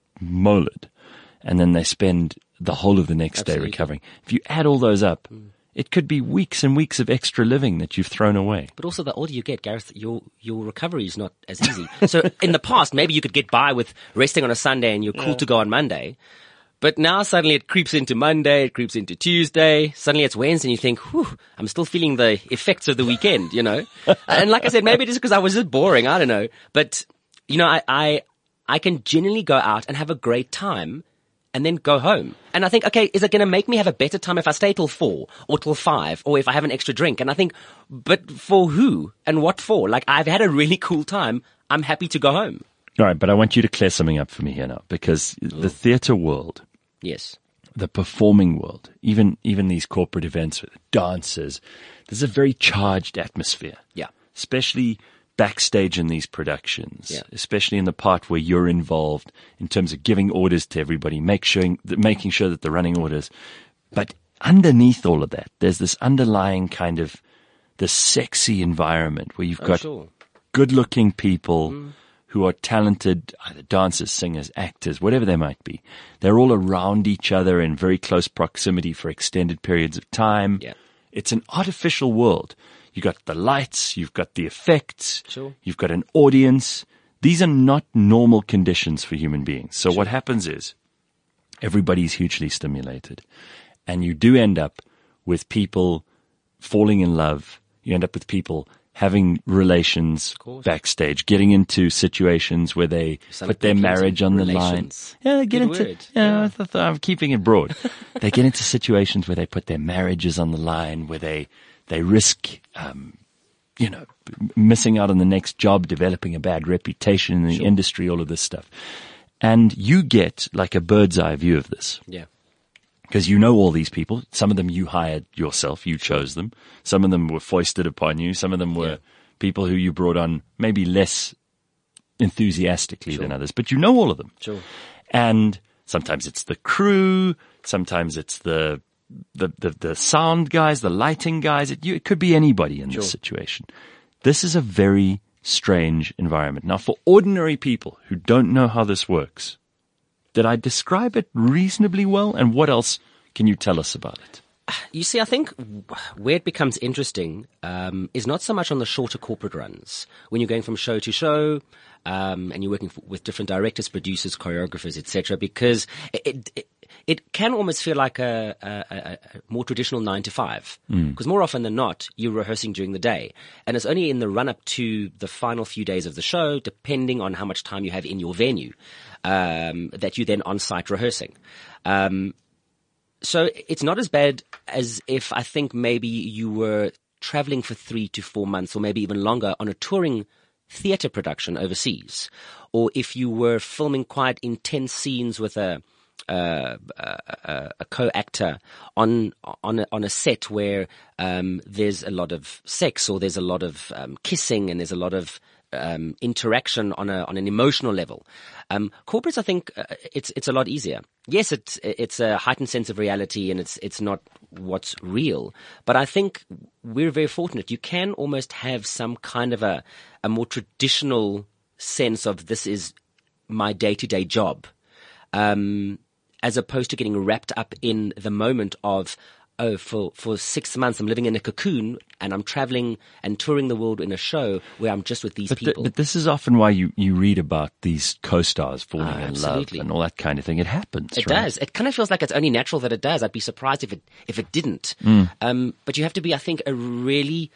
molded, and then they spend the whole of the next Absolutely. day recovering. If you add all those up, it could be weeks and weeks of extra living that you've thrown away. But also, the older you get, Gareth, your your recovery is not as easy. So in the past, maybe you could get by with resting on a Sunday and you're cool to go on Monday. But now suddenly it creeps into Monday, it creeps into Tuesday. Suddenly it's Wednesday and you think, whew, I'm still feeling the effects of the weekend, you know? And like I said, maybe it is because I was just boring. I don't know. But, you know, I, I, I can genuinely go out and have a great time and then go home. And I think, okay, is it going to make me have a better time if I stay till four or till five or if I have an extra drink? And I think, but for who and what for? Like, I've had a really cool time. I'm happy to go home. All right, but I want you to clear something up for me here now, because the theatre world, Yes. the performing world, even even these corporate events with dancers, there's a very charged atmosphere. Yeah. Especially backstage in these productions, Yeah. especially in the part where you're involved in terms of giving orders to everybody, make sure, making sure that they're running orders. But underneath all of that, there's this underlying kind of this sexy environment where you've Oh, got sure. good-looking people who are talented, either dancers, singers, actors, whatever they might be. They're all around each other in very close proximity for extended periods of time. Yeah. It's an artificial world. You've got the lights, you've got the effects, Sure. you've got an audience. These are not normal conditions for human beings. So what happens is everybody's hugely stimulated, and you do end up with people falling in love. You end up with people having relations course. backstage, getting into situations where they Sound put their like marriage on the line. relations. Yeah, they get Good into. word. Yeah, Yeah. I th- th- I'm keeping it broad. They get into situations where they put their marriages on the line, where they they risk, um, you know, m- missing out on the next job, developing a bad reputation in the industry, all of this stuff, and you get like a bird's eye view of this. Yeah. Because you know all these people. Some of them you hired yourself. You chose them. Some of them were foisted upon you. Some of them were Yeah. people who you brought on maybe less enthusiastically Sure. than others. But you know all of them. Sure. And sometimes it's the crew. Sometimes it's the the the, the sound guys, the lighting guys. It, you, it could be anybody in Sure. this situation. This is a very strange environment. Now, for ordinary people who don't know how this works, did I describe it reasonably well? And what else can you tell us about it? You see, I think where it becomes interesting um, is not so much on the shorter corporate runs, when you're going from show to show um, and you're working f- with different directors, producers, choreographers, et cetera, because it, it, it can almost feel like a, a, a, a more traditional nine to five. Because more often than not, you're rehearsing during the day. And it's only in the run-up to the final few days of the show, depending on how much time you have in your venue, um, that you then on-site rehearsing. Um, So it's not as bad as if I think maybe you were traveling for three to four months or maybe even longer on a touring theatre production overseas, or if you were filming quite intense scenes with a uh, a, a co-actor on on a, on a set where um, there's a lot of sex or there's a lot of um, kissing and there's a lot of um, interaction on a on an emotional level. Um, corporates, I think, uh, it's it's a lot easier. Yes, it's it's a heightened sense of reality, and it's it's not what's real. But I think we're very fortunate. You can almost have some kind of a a more traditional sense of this is my day to day job, um, as opposed to getting wrapped up in the moment of, oh, for, for six months I'm living in a cocoon and I'm traveling and touring the world in a show where I'm just with these But, th- people. but this is often why you, you read about these co-stars falling Ah, in absolutely. love and all that kind of thing. It happens, It right? does. It kind of feels like it's only natural that it does. I'd be surprised if it if it didn't. Mm. Um, but you have to be, I think, a really,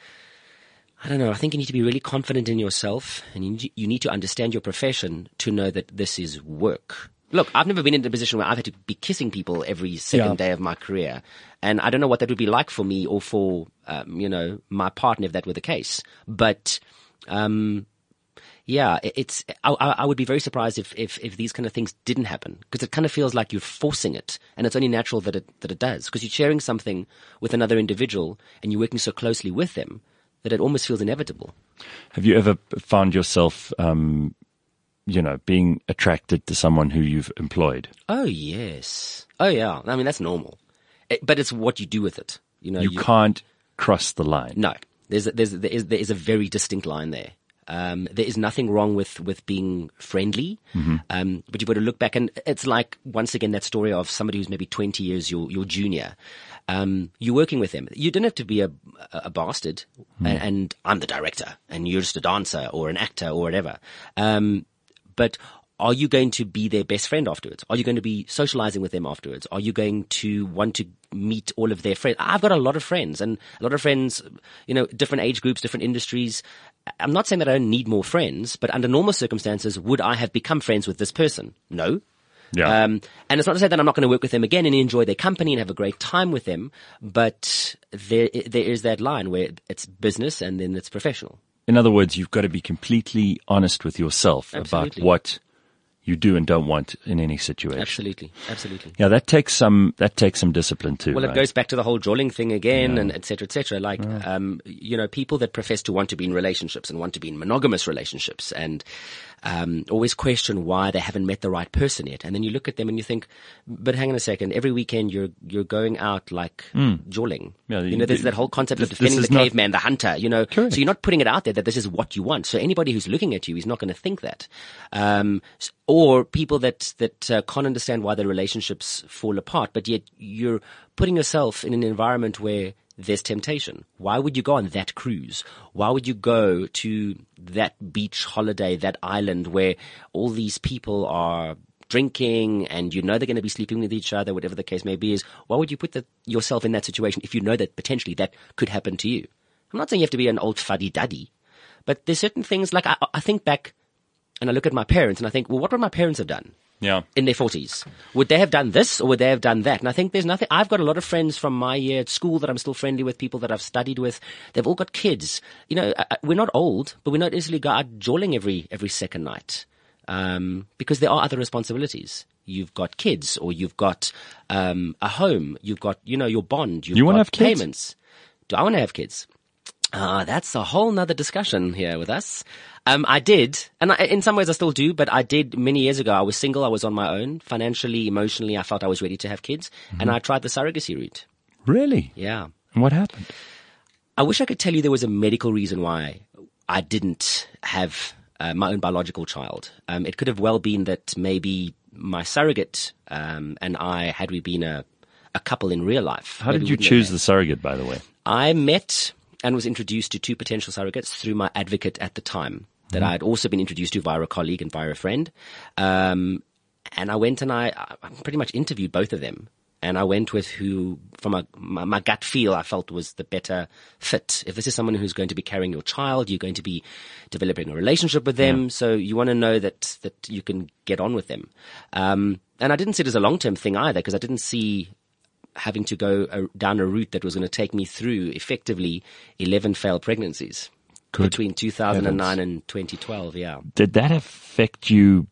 I don't know. I think you need to be really confident in yourself, and you need, you need to understand your profession to know that this is work. Look, I've never been in a position where I've had to be kissing people every second Yeah. day of my career, and I don't know what that would be like for me or for um, you know my partner if that were the case. But um, yeah, it- it's. I, I I would be very surprised if, if, if these kind of things didn't happen, because it kind of feels like you're forcing it, and it's only natural that it that it does, because you're sharing something with another individual and you're working so closely with them that it almost feels inevitable. Have you ever found yourself um, you know, being attracted to someone who you've employed. Oh, yes. Oh, yeah. I mean, that's normal. It, but it's what you do with it. You know, You can't cross the line. No, there's a, there's there is there is a very distinct line there. Um, there is nothing wrong with with being friendly, Mm-hmm. um, but you've got to look back, and it's like once again that story of somebody who's maybe twenty years your your junior. Um, you're working with them. You don't have to be a a bastard, Mm. and, and I'm the director, and you're just a dancer or an actor or whatever. Um, but are you going to be their best friend afterwards? Are you going to be socializing with them afterwards? Are you going to want to meet all of their friends? I've got a lot of friends and a lot of friends, you know, different age groups, different industries. I'm not saying that I don't need more friends, but under normal circumstances, would I have become friends with this person? No. Yeah. Um, and it's not to say that I'm not going to work with them again and enjoy their company and have a great time with them, but there, there is that line where it's business and then it's professional. In other words, you've got to be completely honest with yourself Absolutely. about what you do and don't want in any situation. Absolutely. Absolutely. Yeah, that takes some that takes some discipline too. Well, right? it goes back to the whole jolling thing again, and et cetera, et cetera. Like, um, you know, people that profess to want to be in relationships and want to be in monogamous relationships and um, always question why they haven't met the right person yet. And then you look at them and you think, but hang on a second, every weekend you're you're going out like jolling. Yeah, you know, there's that whole concept this- of defending this the is not- caveman, the hunter, you know. Correct. So you're not putting it out there that this is what you want. So anybody who's looking at you is not going to think that. Um, s- or people that, that uh, can't understand why their relationships fall apart, but yet you're putting yourself in an environment where there's temptation. Why would you go on that cruise? Why would you go to that beach holiday, that island where all these people are drinking and you know they're going to be sleeping with each other, whatever the case may be? Is why would you put the, yourself in that situation if you know that potentially that could happen to you? I'm not saying you have to be an old fuddy-duddy, but there's certain things like I, I think back and I look at my parents and I think, well, what would my parents have done? Yeah. In their forties. Would they have done this or would they have done that? And I think there's nothing. I've got a lot of friends from my year at school that I'm still friendly with, people that I've studied with. They've all got kids. You know, I- I- we're not old, but we're not easily go out jolling every, every second night. Um, because there are other responsibilities. You've got kids or you've got, um, a home. You've got, you know, your bond. You've You got wanna have kids? payments. Do I want to have kids? Ah, that's a whole nother discussion here with us. Um, I did, and I, in some ways I still do, but I did many years ago. I was single. I was on my own. Financially, emotionally, I felt I was ready to have kids, and I tried the surrogacy route. Really? Yeah. And what happened? I wish I could tell you there was a medical reason why I didn't have uh, my own biological child. Um, it could have well been that maybe my surrogate um, and I, had we been a, a couple in real life. How maybe did you wouldn't have choose had- the surrogate, by the way? I met and was introduced to two potential surrogates through my advocate at the time that I had also been introduced to via a colleague and via a friend. Um, and I went and I, I pretty much interviewed both of them. And I went with who, from a, my, my gut feel, I felt was the better fit. If this is someone who's going to be carrying your child, you're going to be developing a relationship with them. So you want to know that, that you can get on with them. Um, and I didn't see it as a long-term thing either, because I didn't see having to go a, down a route that was going to take me through effectively eleven failed pregnancies Good between two thousand nine heavens. and twenty twelve. Yeah. Did that affect you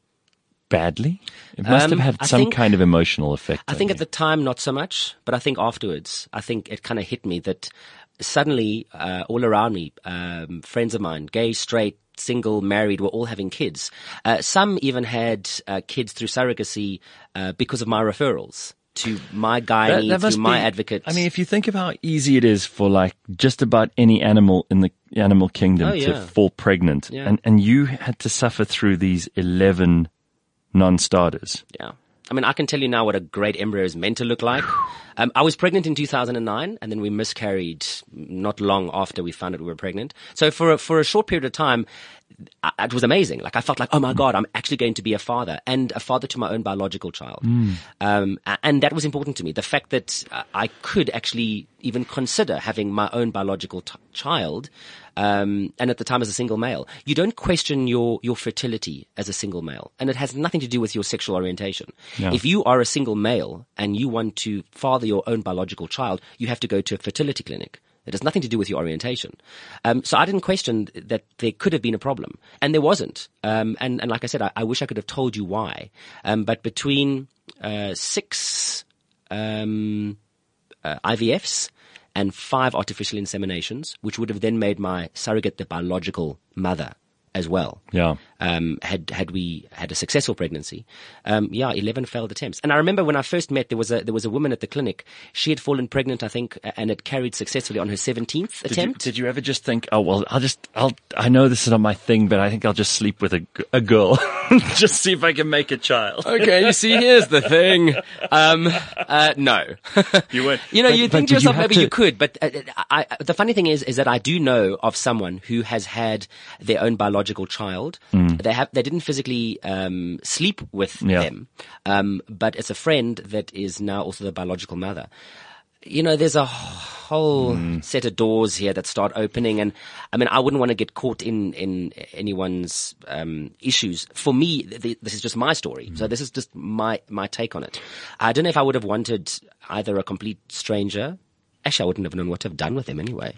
badly? It must Um, have had I some think- kind of emotional effect. I on think you. at the time not so much, but I think afterwards, I think it kind of hit me that suddenly uh, all around me, um, friends of mine, gay, straight, single, married, were all having kids. Uh, some even had uh, kids through surrogacy uh, because of my referrals to my gynae, through my be- advocate. I mean, if you think of how easy it is for like just about any animal in the animal kingdom Oh, to yeah. fall pregnant, Yeah. and and you had to suffer through these eleven non-starters. Yeah. I mean, I can tell you now what a great embryo is meant to look like. Um, I was pregnant in two thousand nine, and then we miscarried not long after we found out we were pregnant. So for a, for a short period of time, I, it was amazing. Like I felt like, oh my God, I'm actually going to be a father, and a father to my own biological child. Um, a- and that was important to me. The fact that uh, I could actually even consider having my own biological t- child. Um, and at the time as a single male, you don't question your, your fertility as a single male. And it has nothing to do with your sexual orientation. Yeah. If you are a single male and you want to father your own biological child, you have to go to a fertility clinic. It has nothing to do with your orientation. Um, so I didn't question that there could have been a problem. And there wasn't. Um, and, and like I said, I, I wish I could have told you why. Um, but between, uh, six, um, uh, I V Fs, and five artificial inseminations, which would have then made my surrogate the biological mother as well. Yeah. um, had had we had a successful pregnancy. Um, yeah, eleven failed attempts. And I remember when I first met, there was a there was a woman at the clinic. She had fallen pregnant, I think, and had carried successfully on her seventeenth Did you, attempt. did you ever just think, oh, well, I'll just, I'll, I know this is not my thing, but I think I'll just sleep with a, g- a girl. Just see if I can make a child. Okay, you see, here's the thing. Um, uh, no. You went, You know, but- you but think to did you yourself, have maybe to- you could, but uh, I, I, the funny thing is, is that I do know of someone who has had their own biological child. Mm. They have, they didn't physically um, sleep with Yeah. them, um, but it's a friend that is now also the biological mother. You know, there's a whole Mm. set of doors here that start opening, and I mean, I wouldn't want to get caught in in anyone's um, issues. For me, th- this is just my story, Mm. so this is just my my take on it. I don't know if I would have wanted either a complete stranger. Actually, I wouldn't have known what to have done with him anyway.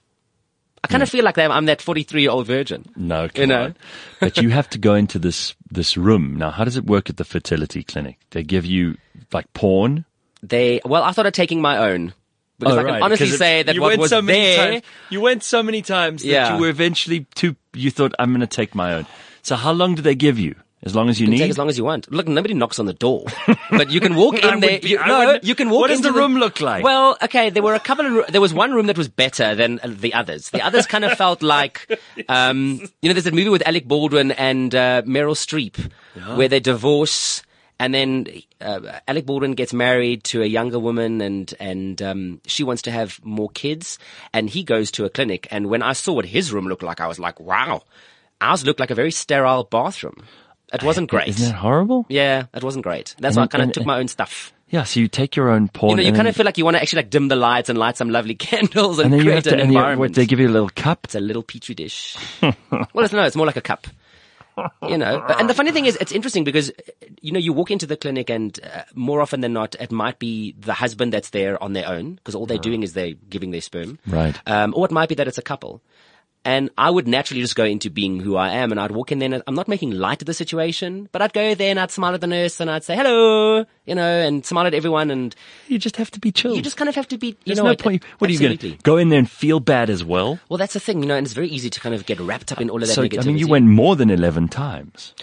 I kind of feel like I'm that forty-three-year-old virgin. No, come You know? on. But you have to go into this, this room. Now, how does it work at the fertility clinic? They give you like porn? They well, I started taking my own because Oh, I can right, honestly because it- say that you what went was so many there. times- you went so many times that Yeah. you were eventually too, you thought, I'm going to take my own. So how long do they give you? As long as you You can need? take as long as you want. Look, nobody knocks on the door, but you can walk I in there. would be- you, I no, wouldn't- you can walk. What does into the room look like? Well, okay, there were a couple of. roo- There was one room that was better than uh, the others. The others kind of felt like, um, you know, there's a movie with Alec Baldwin and uh, Meryl Streep where they divorce. And then uh, Alec Baldwin gets married to a younger woman, and and um, she wants to have more kids. And he goes to a clinic. And when I saw what his room looked like, I was like, "Wow, ours looked like a very sterile bathroom." It wasn't great. Isn't that horrible? Yeah, it wasn't great. That's And why I then- kind of and- took my own stuff. Yeah, so you take your own porn. You know, you and kind then- of feel like you want to actually like dim the lights and light some lovely candles and, and then you have create to, an and you, environment. what, they give you a little cup? It's a little petri dish. Well, it's no, it's more like a cup. You know, and the funny thing is, it's interesting because, you know, you walk into the clinic and uh, more often than not, it might be the husband that's there on their own because all they're doing is they're giving their sperm. Right. Um, or it might be that it's a couple. And I would naturally just go into being who I am, and I'd walk in there and I'm not making light of the situation, but I'd go there and I'd smile at the nurse and I'd say hello, you know, and smile at everyone, and You just have to be chill. you just kind of have to be, you There's know, no it- point. What are you going absolutely. to go in there and feel bad as well? Well, that's the thing, you know, and it's very easy to kind of get wrapped up in all of that So, I negativity. mean, you went more than eleven times.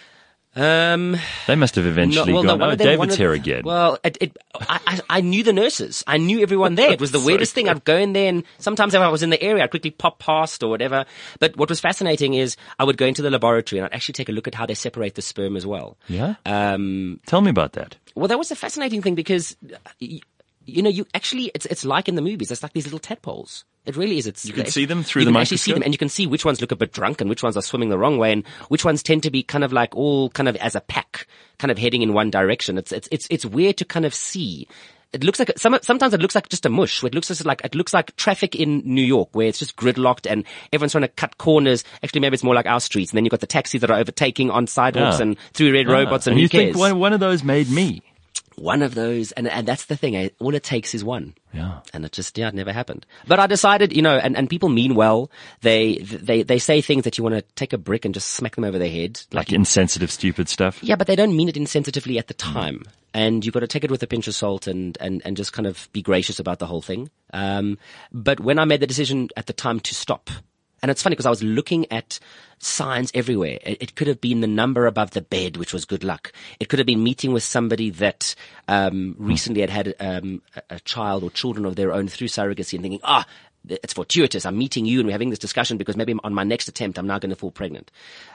Um, They must have eventually no, well, no, gone, one oh, of them- one David's of- here again. Well, it, it, I, I, I knew the nurses. I knew everyone there. It was the weirdest thing. I'd go in there, and sometimes if I was in the area, I'd quickly pop past or whatever. But what was fascinating is I would go into the laboratory and I'd actually take a look at how they separate the sperm as well. Yeah? Um, Tell me about that. well, that was a fascinating thing because, you, you know, you actually, it's, it's like in the movies. It's like these little tadpoles. It really is. It's, You can it's- see them through you the can actually see microscope? them, and you can see which ones look a bit drunk and which ones are swimming the wrong way, and which ones tend to be kind of like all kind of as a pack, kind of heading in one direction. It's it's it's it's weird to kind of see. It looks like some, sometimes it looks like just a mush. It looks just like it looks like traffic in New York, where it's just gridlocked and everyone's trying to cut corners. Actually, maybe it's more like our streets, and then you've got the taxis that are overtaking on sidewalks Yeah. and three red robots, and, and who you cares? think one, one of those made me. One of those, and and that's the thing. eh, All it takes is one. Yeah. And it just, yeah, it never happened. But I decided, you know, and, and people mean well. They, they, they say things that you want to take a brick and just smack them over the head. Like insensitive, stupid stuff. Yeah, but they don't mean it insensitively at the time. And you've got to take it with a pinch of salt and, and, and just kind of be gracious about the whole thing. Um, but when I made the decision at the time to stop, and it's funny because I was looking at signs everywhere. It, it could have been the number above the bed, which was good luck. It could have been meeting with somebody that um, recently had had um, a, a child or children of their own through surrogacy, and thinking, ah, it's fortuitous. I'm meeting you and we're having this discussion because maybe on my next attempt I'm now going to fall pregnant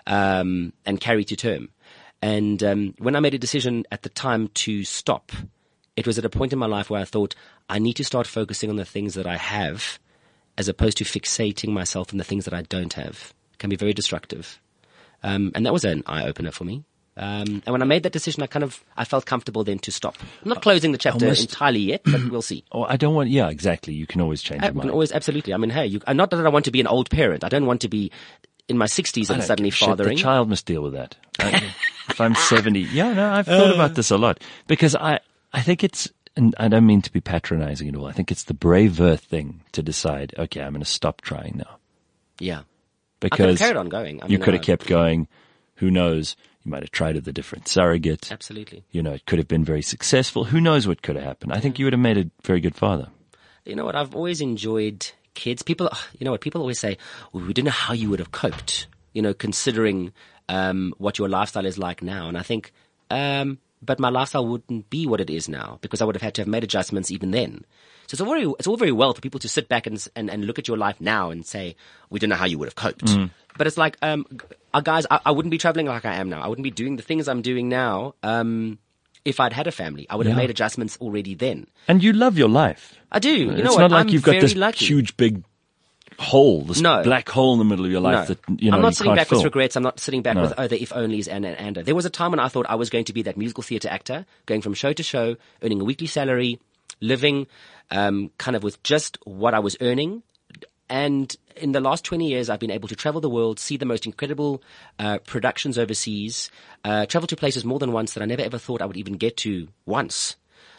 um, and carry to term. And um, when I made a decision at the time to stop, it was at a point in my life where I thought I need to start focusing on the things that I have, as opposed to fixating myself on the things that I don't have. It can be very destructive. Um, and that was an eye-opener for me. Um, and when I made that decision, I kind of, I felt comfortable then to stop. I'm not closing the chapter Almost- entirely yet, but we'll see. Oh, I don't want, yeah, exactly. You can always change I your can mind. always, absolutely. I mean, hey, you, not that I want to be an old parent. I don't want to be in my sixties I and don't suddenly give a shit. fathering. The child must deal with that. I- if I'm seventy, yeah, no, I've thought about this a lot because I, I think it's, and I don't mean to be patronizing at all. I think it's the braver thing to decide, okay, I'm going to stop trying now. Yeah. Because I could have carried on going. I you mean, could have I- kept going. Who knows? You might have tried with a different surrogate. Absolutely. You know, it could have been very successful. Who knows what could have happened? I think you would have made a very good father. You know what? I've always enjoyed kids. People, you know what? People always say, well, we don't know how you would have coped, you know, considering um, what your lifestyle is like now. And I think, um, but my lifestyle wouldn't be what it is now because I would have had to have made adjustments even then. So it's all very, it's all very well for people to sit back and, and, and look at your life now and say, we don't know how you would have coped. Mm. But it's like, um, uh, guys, I, I wouldn't be traveling like I am now. I wouldn't be doing the things I'm doing now. Um, if I'd had a family, I would have Yeah. made adjustments already then. And you love your life. I do. You it's know not what? like I'm you've got very this lucky. huge big hole, this No. black hole in the middle of your life No. that you know I'm not you sitting can't back fill. with regrets. I'm not sitting back No. with, oh, the if onlys and, and, and. There was a time when I thought I was going to be that musical theatre actor, going from show to show, earning a weekly salary, living um, kind of with just what I was earning. And in the last twenty years, I've been able to travel the world, see the most incredible uh, productions overseas, uh, travel to places more than once that I never ever thought I would even get to once.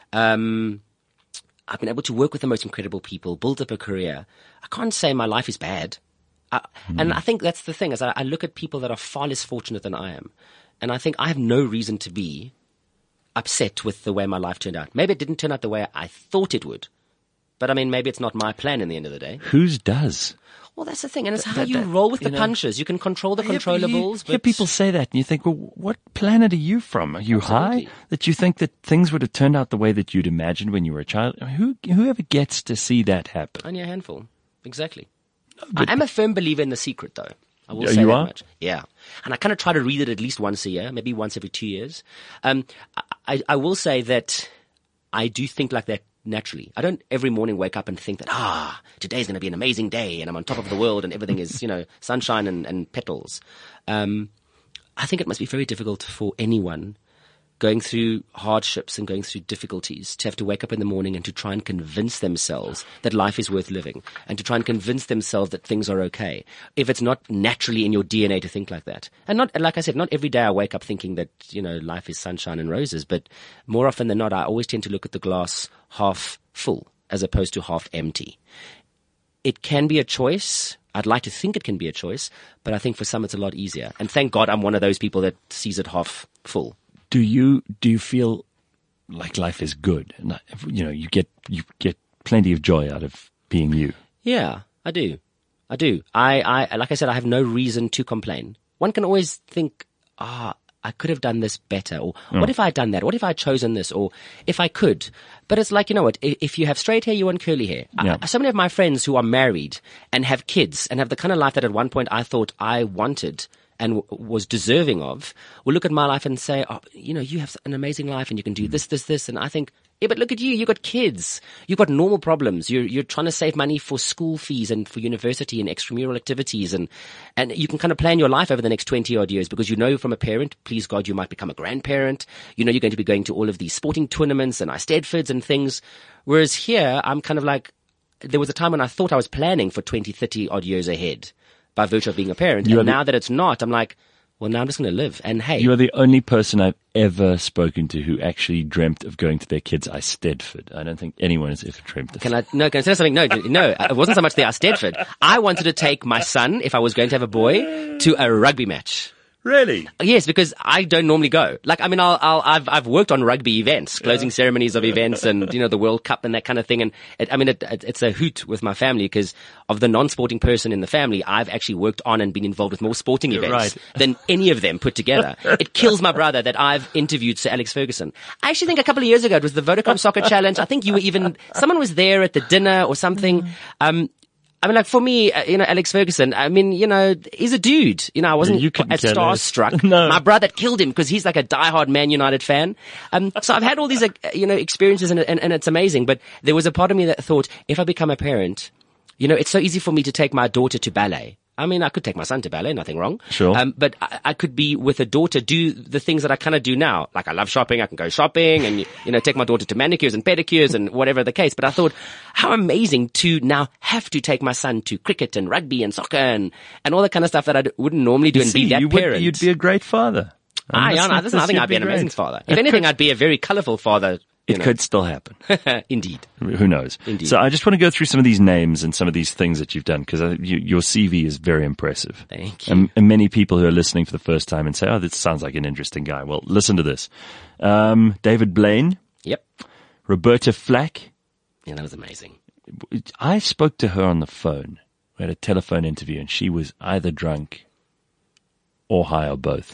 Um, I've been able to work with the most incredible people, build up a career. I can't say my life is bad. I, Mm. And I think that's the thing, is I, I look at people that are far less fortunate than I am. And I think I have no reason to be upset with the way my life turned out. Maybe it didn't turn out the way I thought it would. But I mean, maybe it's not my plan in the end of the day. Whose does? Well, that's the thing. And it's how that- you that- roll with you the know. punches. You can control the You- controllables. You hear but people say that, and you think, well, what planet are you from? Are you Absolutely. high? That you think that things would have turned out the way that you'd imagined when you were a child? I mean, who, whoever gets to see that happen? Only a handful. Exactly. I am a firm believer in The Secret, though. I will Oh, say you that are? much. Yeah. And I kind of try to read it at least once a year, maybe once every two years. Um, I, I, I will say that I do think like that naturally. I don't every morning wake up and think that, ah, today's going to be an amazing day and I'm on top of the world and everything is, you know, sunshine and, and petals. Um, I think it must be very difficult for anyone going through hardships and going through difficulties to have to wake up in the morning and to try and convince themselves that life is worth living and to try and convince themselves that things are okay. If it's not naturally in your D N A to think like that. And not, like I said, not every day I wake up thinking that, you know, life is sunshine and roses, but more often than not, I always tend to look at the glass half full as opposed to half empty. It can be a choice. I'd like to think it can be a choice, but I think for some it's a lot easier. And thank God I'm one of those people that sees it half full. Do you do you feel like life is good? And, you know, you get you get plenty of joy out of being you. Yeah, I do. I do. I, I, like I said, I have no reason to complain. One can always think, ah, I could have done this better, or what if I had done that? What if I had chosen this, or if I could? But it's like, you know what, i- if you have straight hair, you want curly hair. Yeah. I, so many of my friends who are married and have kids and have the kind of life that at one point I thought I wanted and w- was deserving of, will look at my life and say, oh, you know, you have an amazing life and you can do this, this, this. And I think, yeah, but look at you. You got kids. You've got normal problems. You're, you're trying to save money for school fees and for university and extramural activities. And, and you can kind of plan your life over the next twenty odd years because you know from a parent, please God, you might become a grandparent. You know, you're going to be going to all of these sporting tournaments and Eisteddfods and things. Whereas here, I'm kind of like, there was a time when I thought I was planning for twenty, thirty odd years ahead by virtue of being a parent. You are And the- now that it's not, I'm like, well, now I'm just going to live. And hey, You are the only person I've ever spoken to who actually dreamt of going to their kids' Eisteddfod. I don't think anyone has ever dreamt of Can I, no, can I say something? No, no, it wasn't so much the Eisteddfod. I wanted to take my son, if I was going to have a boy, to a rugby match. Really? Yes, because I don't normally go. Like, I mean, I'll, I'll, I've, I've worked on rugby events, closing ceremonies of events and, you know, the World Cup and that kind of thing. And it, I mean, it, it, it's a hoot with my family because of the non-sporting person in the family. I've actually worked on and been involved with more sporting events right. than any of them put together. It kills my brother that I've interviewed Sir Alex Ferguson. I actually think a couple of years ago, it was the Vodacom Soccer Challenge. I think you were even, someone was there at the dinner or something. Um, I mean, like, for me, uh, you know, Alex Ferguson, I mean, you know, he's a dude. You know, I wasn't You couldn't as care less. starstruck. No. My brother killed him because he's like a diehard Man United fan. Um, so I've had all these, uh, you know, experiences and, and, and it's amazing. But there was a part of me that thought, if I become a parent, you know, it's so easy for me to take my daughter to ballet. I mean, I could take my son to ballet, nothing wrong. Sure. Um, but I, I could be with a daughter, do the things that I kind of do now. Like, I love shopping, I can go shopping and, you know, take my daughter to manicures and pedicures and whatever the case. But I thought, how amazing to now have to take my son to cricket and rugby and soccer and, and all that kind of stuff that I d- wouldn't normally do and See, be that you would, parent. you'd be a great father. Ah, And yeah, this- no, there's this nothing you'd I'd be an great. amazing father. It If anything, could- I'd be a very colourful father. You It know. could still happen. Indeed. Who knows? Indeed. So I just want to go through some of these names and some of these things that you've done because you, your C V is very impressive. Thank you. And, and many people who are listening for the first time and say, oh, this sounds like an interesting guy. Well, listen to this. Um, David Blaine, Yep. Roberta Flack. Yeah, that was amazing. I spoke to her on the phone. We had a telephone interview and she was either drunk or high or both?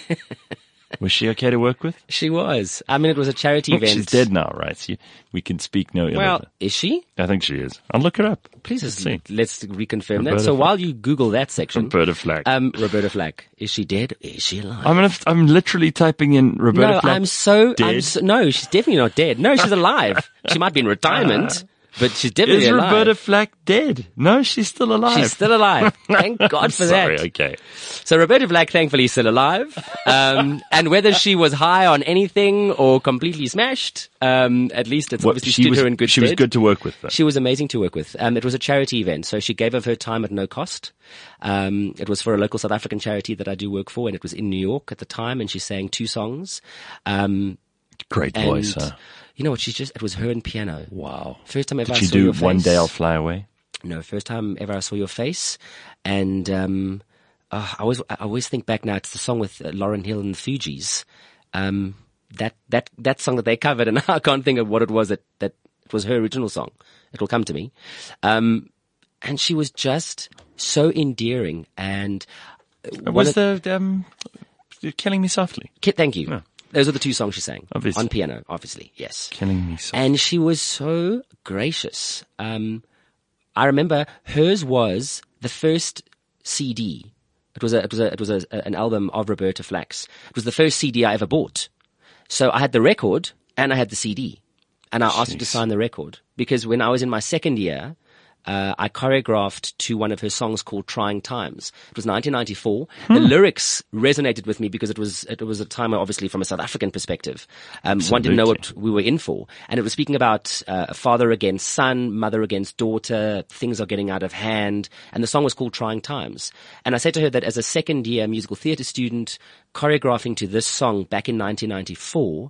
Was she okay to work with? She was. I mean, it was a charity event. She's dead now, right? So you, we can speak no ill Well, of her. is she? I think she is. I'll look her up. Please, Let's let's, see. let's reconfirm Roberta that. So Flack. while you Google that section, Roberta Flack. um, Roberta Flack, is she dead? Is she alive? I'm gonna, I'm literally typing in Roberta no, Flack. I'm so, dead. I'm so, no, she's definitely not dead. No, she's alive. She might be in retirement, but she's definitely Is alive. Roberta Flack dead? No, she's still alive. She's still alive. Thank God for Sorry, that. okay. So Roberta Flack, thankfully, is still alive. Um, and whether she was high on anything or completely smashed, um, at least it's What, obviously she stood was, her in good she stead. was good to work with, though. She was amazing to work with. Um, it was a charity event, so she gave of her time at no cost. Um, it was for a local South African charity that I do work for, and it was in New York at the time, and she sang two songs. Um, Great and voice, huh? you know what? She's just, it was her and piano. Wow. First time ever Did I she saw do your face. One Day I'll Fly Away? No, first time ever I saw your face. And, um, uh, I always, I always think back now, it's the song with uh, Lauryn Hill and the Fugees. Um, that, that, that song that they covered, and I can't think of what it was that, that it was her original song. It'll come to me. Um, and she was just so endearing and It was the, um, Killing Me Softly. Ki- Thank you. Yeah. Those are the two songs she sang. Obviously. On piano, obviously. Yes. Killing Me Softly. And she was so gracious. Um, I remember hers was the first C D. It was a, it was a, it was a, an album of Roberta Flack's. It was the first C D I ever bought. So I had the record and I had the C D. And I asked her to Jeez. sign the record because when I was in my second year, uh, I choreographed to one of her songs called Trying Times. It was nineteen ninety-four. The lyrics resonated with me because it was, it was a time, obviously, from a South African perspective. Um, one didn't know what we were in for. And it was speaking about, uh, father against son, mother against daughter, things are getting out of hand. And the song was called Trying Times. And I said to her that as a second year musical theatre student, choreographing to this song back in nineteen ninety-four,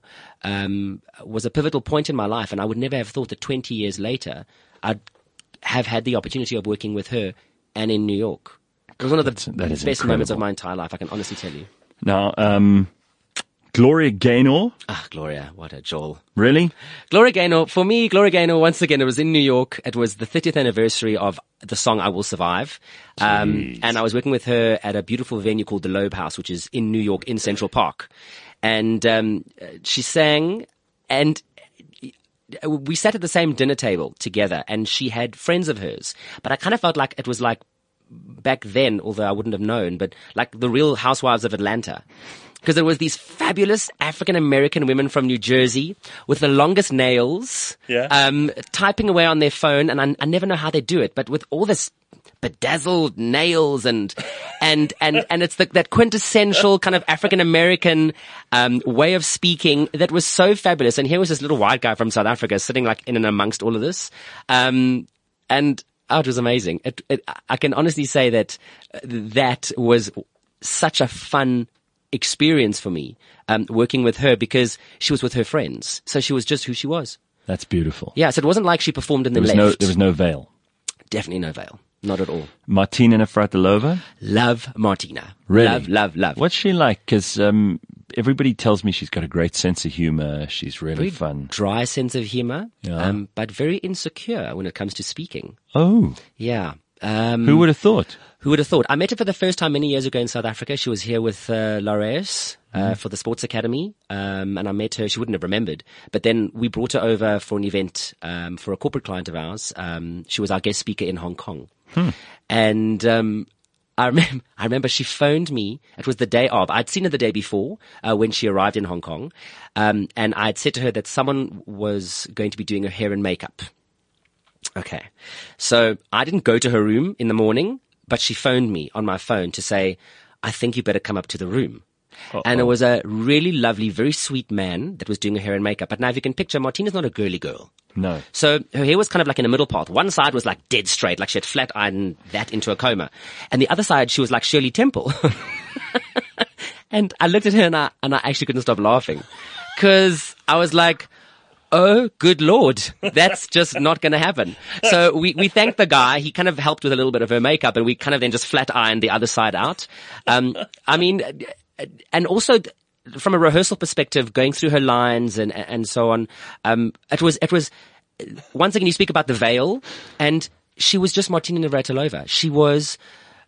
um, was a pivotal point in my life. And I would never have thought that twenty years later, I'd have had the opportunity of working with her and in New York. It was one of the That's- that is best moments of incredible. my entire life, I can honestly tell you. Now, um, Gloria Gaynor, Ah, Gloria, what a jewel. really? Gloria Gaynor, for me, Gloria Gaynor, once again, it was in New York. It was the thirtieth anniversary of the song I Will Survive. Um, Jeez. and I was working with her at a beautiful venue called the Loeb House, which is in New York, in Central Park. And um, she sang, and we sat at the same dinner table together, and she had friends of hers. But I kind of felt like it was like back then, although I wouldn't have known, but like the Real Housewives of Atlanta. Because there was these fabulous African-American women from New Jersey with the longest nails, Yeah. um, typing away on their phone, and I, I never know how they do it, but with all this bedazzled nails and and and and it's the, that quintessential kind of African-American um, way of speaking that was so fabulous. And here was this little white guy from South Africa sitting like in and amongst all of this, um, and oh, it was amazing. It, it, I can honestly say that that was such a fun experience for me, um, working with her because she was with her friends. So she was just who she was. That's beautiful. Yeah. So it wasn't like she performed and There then was left. no, there was no veil. Definitely no veil. Not at all. Martina Navratilova, Love Martina. really? Love, love, love. What's she like? Because um, everybody tells me she's got a great sense of humor. She's really Very fun. dry sense of humor, Yeah. um, but very insecure when it comes to speaking. Oh, Yeah. Um, who would have thought? Who would have thought? I met her for the first time many years ago in South Africa. She was here with uh, Laureus uh, for the Sports Academy, um, and I met her. She wouldn't have remembered, but then we brought her over for an event um, for a corporate client of ours. Um, she was our guest speaker in Hong Kong, and um, I remember, I remember she phoned me. It was the day of. I'd seen her the day before uh, when she arrived in Hong Kong, um, and I'd said to her that someone was going to be doing her hair and makeup. Okay. So I didn't go to her room in the morning, but she phoned me on my phone to say, I think you better come up to the room. Uh-oh. And it was a really lovely, very sweet man that was doing her hair and makeup. But now if you can picture, Martina's not a girly girl. No. So her hair was kind of like in a middle path. One side was like dead straight, like she had flat ironed that into a coma. And the other side, she was like Shirley Temple. And I looked at her and I, and I actually couldn't stop laughing. Cause I was like, oh, good Lord, that's just not going to happen. So we, we thanked the guy. He kind of helped with a little bit of her makeup, and we kind of then just flat ironed the other side out. Um, I mean, and also from a rehearsal perspective, going through her lines and, and so on, um, it was, it was, once again, you speak about the veil, and she was just Martina Navratilova. She was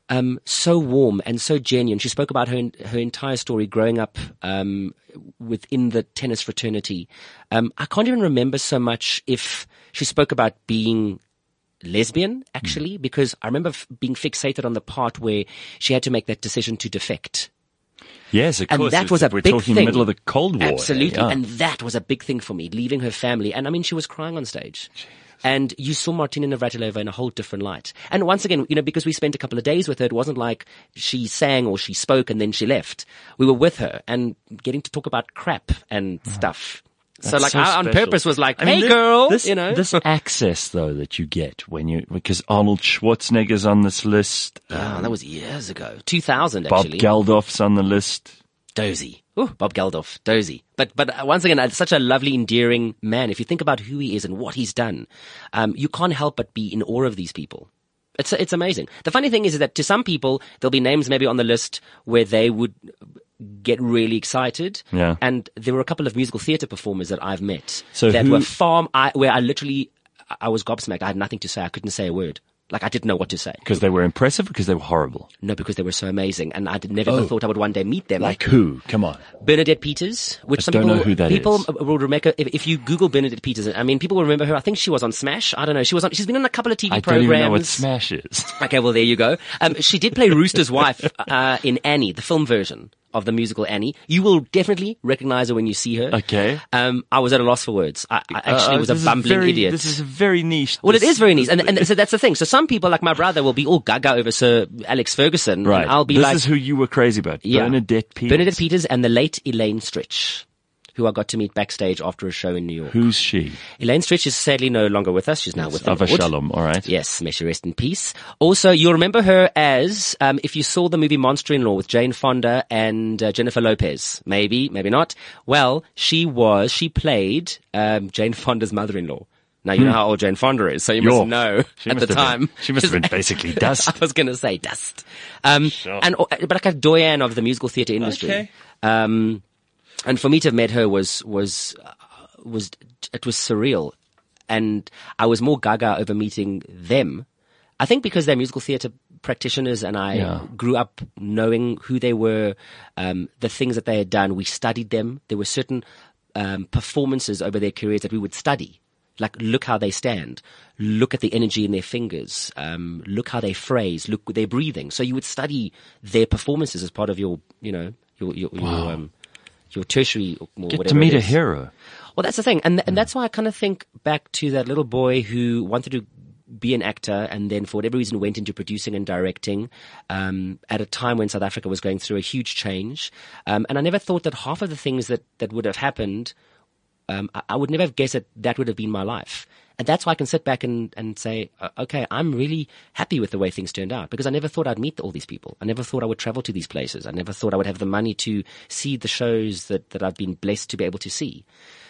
um, so warm and so genuine. She spoke about her her entire story growing up um, within the tennis fraternity. Um, I can't even remember so much if she spoke about being lesbian, actually, mm. because I remember f- being fixated on the part where she had to make that decision to defect. Yes, of and course. that was a We're big talking thing. middle of the Cold War. Absolutely. Yeah. And that was a big thing for me, leaving her family. And I mean, she was crying on stage. Jeez. And you saw Martina Navratilova in a whole different light. And once again, you know, because we spent a couple of days with her, it wasn't like she sang or she spoke and then she left. We were with her and getting to talk about crap and oh. stuff. That's so like so I on special. purpose was like, I mean, hey this, girl, this, you know. This access though that you get when you, because Arnold Schwarzenegger's on this list. Oh, um, that was years ago. two thousand Bob actually. Bob Geldof's on the list. Dozy. Ooh, Bob Geldof. Dozy. But, but once again, such a lovely, endearing man. If you think about who he is and what he's done, um, you can't help but be in awe of these people. It's, it's amazing. The funny thing is, is that to some people, there'll be names maybe on the list where they would get really excited. Yeah. And there were a couple of musical theater performers that I've met so that who, were far, I, where I literally, I was gobsmacked. I had nothing to say. I couldn't say a word. Like I didn't know what to say. Because they were impressive or because they were horrible? No, because they were so amazing. And I did, never oh. thought I would one day meet them. Like who? Come on. Bernadette Peters, which I some don't people, know who that people is. will remember. If, if you Google Bernadette Peters, I mean, people will remember her. I think she was on Smash. I don't know. She was on, she's been on a couple of T V I programs. I don't even know what Smash is. Okay, well, there you go. Um, she did play Rooster's wife, uh, in Annie, the film version of the musical Annie. You will definitely recognize her when you see her. Okay. Um, I was at a loss for words. I, I actually uh, was a bumbling very, idiot. This is very niche. Well, this, it is very niche. And, and so that's the thing. So some people, like my brother, will be all gaga over Sir Alex Ferguson. Right. And I'll be this like. This is who you were crazy about. Yeah. Bernadette Peters. Bernadette Peters and the late Elaine Stritch, who I got to meet backstage after a show in New York. Who's she? Elaine Stritch is sadly no longer with us. She's now yes, with the Ava Lord. Shalom, all right. Yes, may she rest in peace. Also, you'll remember her as, um, if you saw the movie Monster-in-Law with Jane Fonda and uh, Jennifer Lopez. Maybe, maybe not. Well, she was, she played um, Jane Fonda's mother-in-law. Now, you hmm. know how old Jane Fonda is, so you Yo, must know she at must the time. Been, she must have been basically dust. I was going to say dust. Um, sure. and, but like a doyen of the musical theatre industry. Okay. Um, and for me to have met her was, was, uh, was, it was surreal. And I was more gaga over meeting them. I think because they're musical theatre practitioners and I yeah. grew up knowing who they were, um, the things that they had done. We studied them. There were certain, um, performances over their careers that we would study. Like, look how they stand. Look at the energy in their fingers. Um, look how they phrase. Look at their breathing. So you would study their performances as part of your, you know, your, your, wow. your, um, your tertiary or Get whatever to meet it a is. hero. Well, that's the thing. And, th- and that's why I kind of think back to that little boy who wanted to be an actor and then for whatever reason went into producing and directing, um, at a time when South Africa was going through a huge change. Um, and I never thought that half of the things that, that would have happened, um, I, I would never have guessed that that would have been my life. And that's why I can sit back and, and say, uh, okay, I'm really happy with the way things turned out because I never thought I'd meet all these people. I never thought I would travel to these places. I never thought I would have the money to see the shows that, that I've been blessed to be able to see.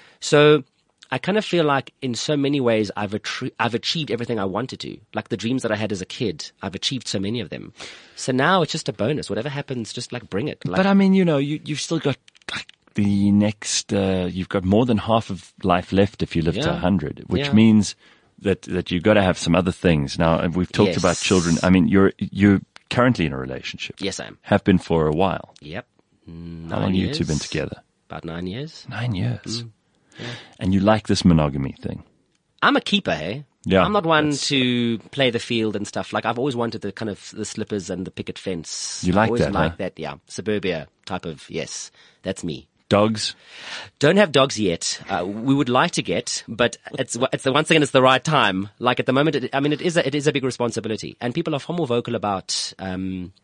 So I kind of feel like in so many ways I've, attri- I've achieved everything I wanted to. Like the dreams that I had as a kid, I've achieved so many of them. So now it's just a bonus. Whatever happens, just like bring it. Like, but I mean, you know, you, you've still got like the next, uh, you've got more than half of life left if you live yeah. to one hundred, which yeah. means that, that you've got to have some other things. Now, and we've talked yes. about children. I mean, you're, you're currently in a relationship. Yes, I am. Have been for a while. Yep. Nine How long years. have you two been together? About nine years. Nine years. Mm. Yeah. And you like this monogamy thing? I'm a keeper, hey? Yeah. I'm not one to play the field and stuff. Like I've always wanted the kind of the slippers and the picket fence. You like I always that, like huh? that, yeah. Suburbia type of, yes. That's me. Dogs? Don't have dogs yet. Uh, we would like to get, but it's it's the once again it's the right time. Like at the moment, it, I mean, it is a, it is a big responsibility, and people are far more vocal about, um,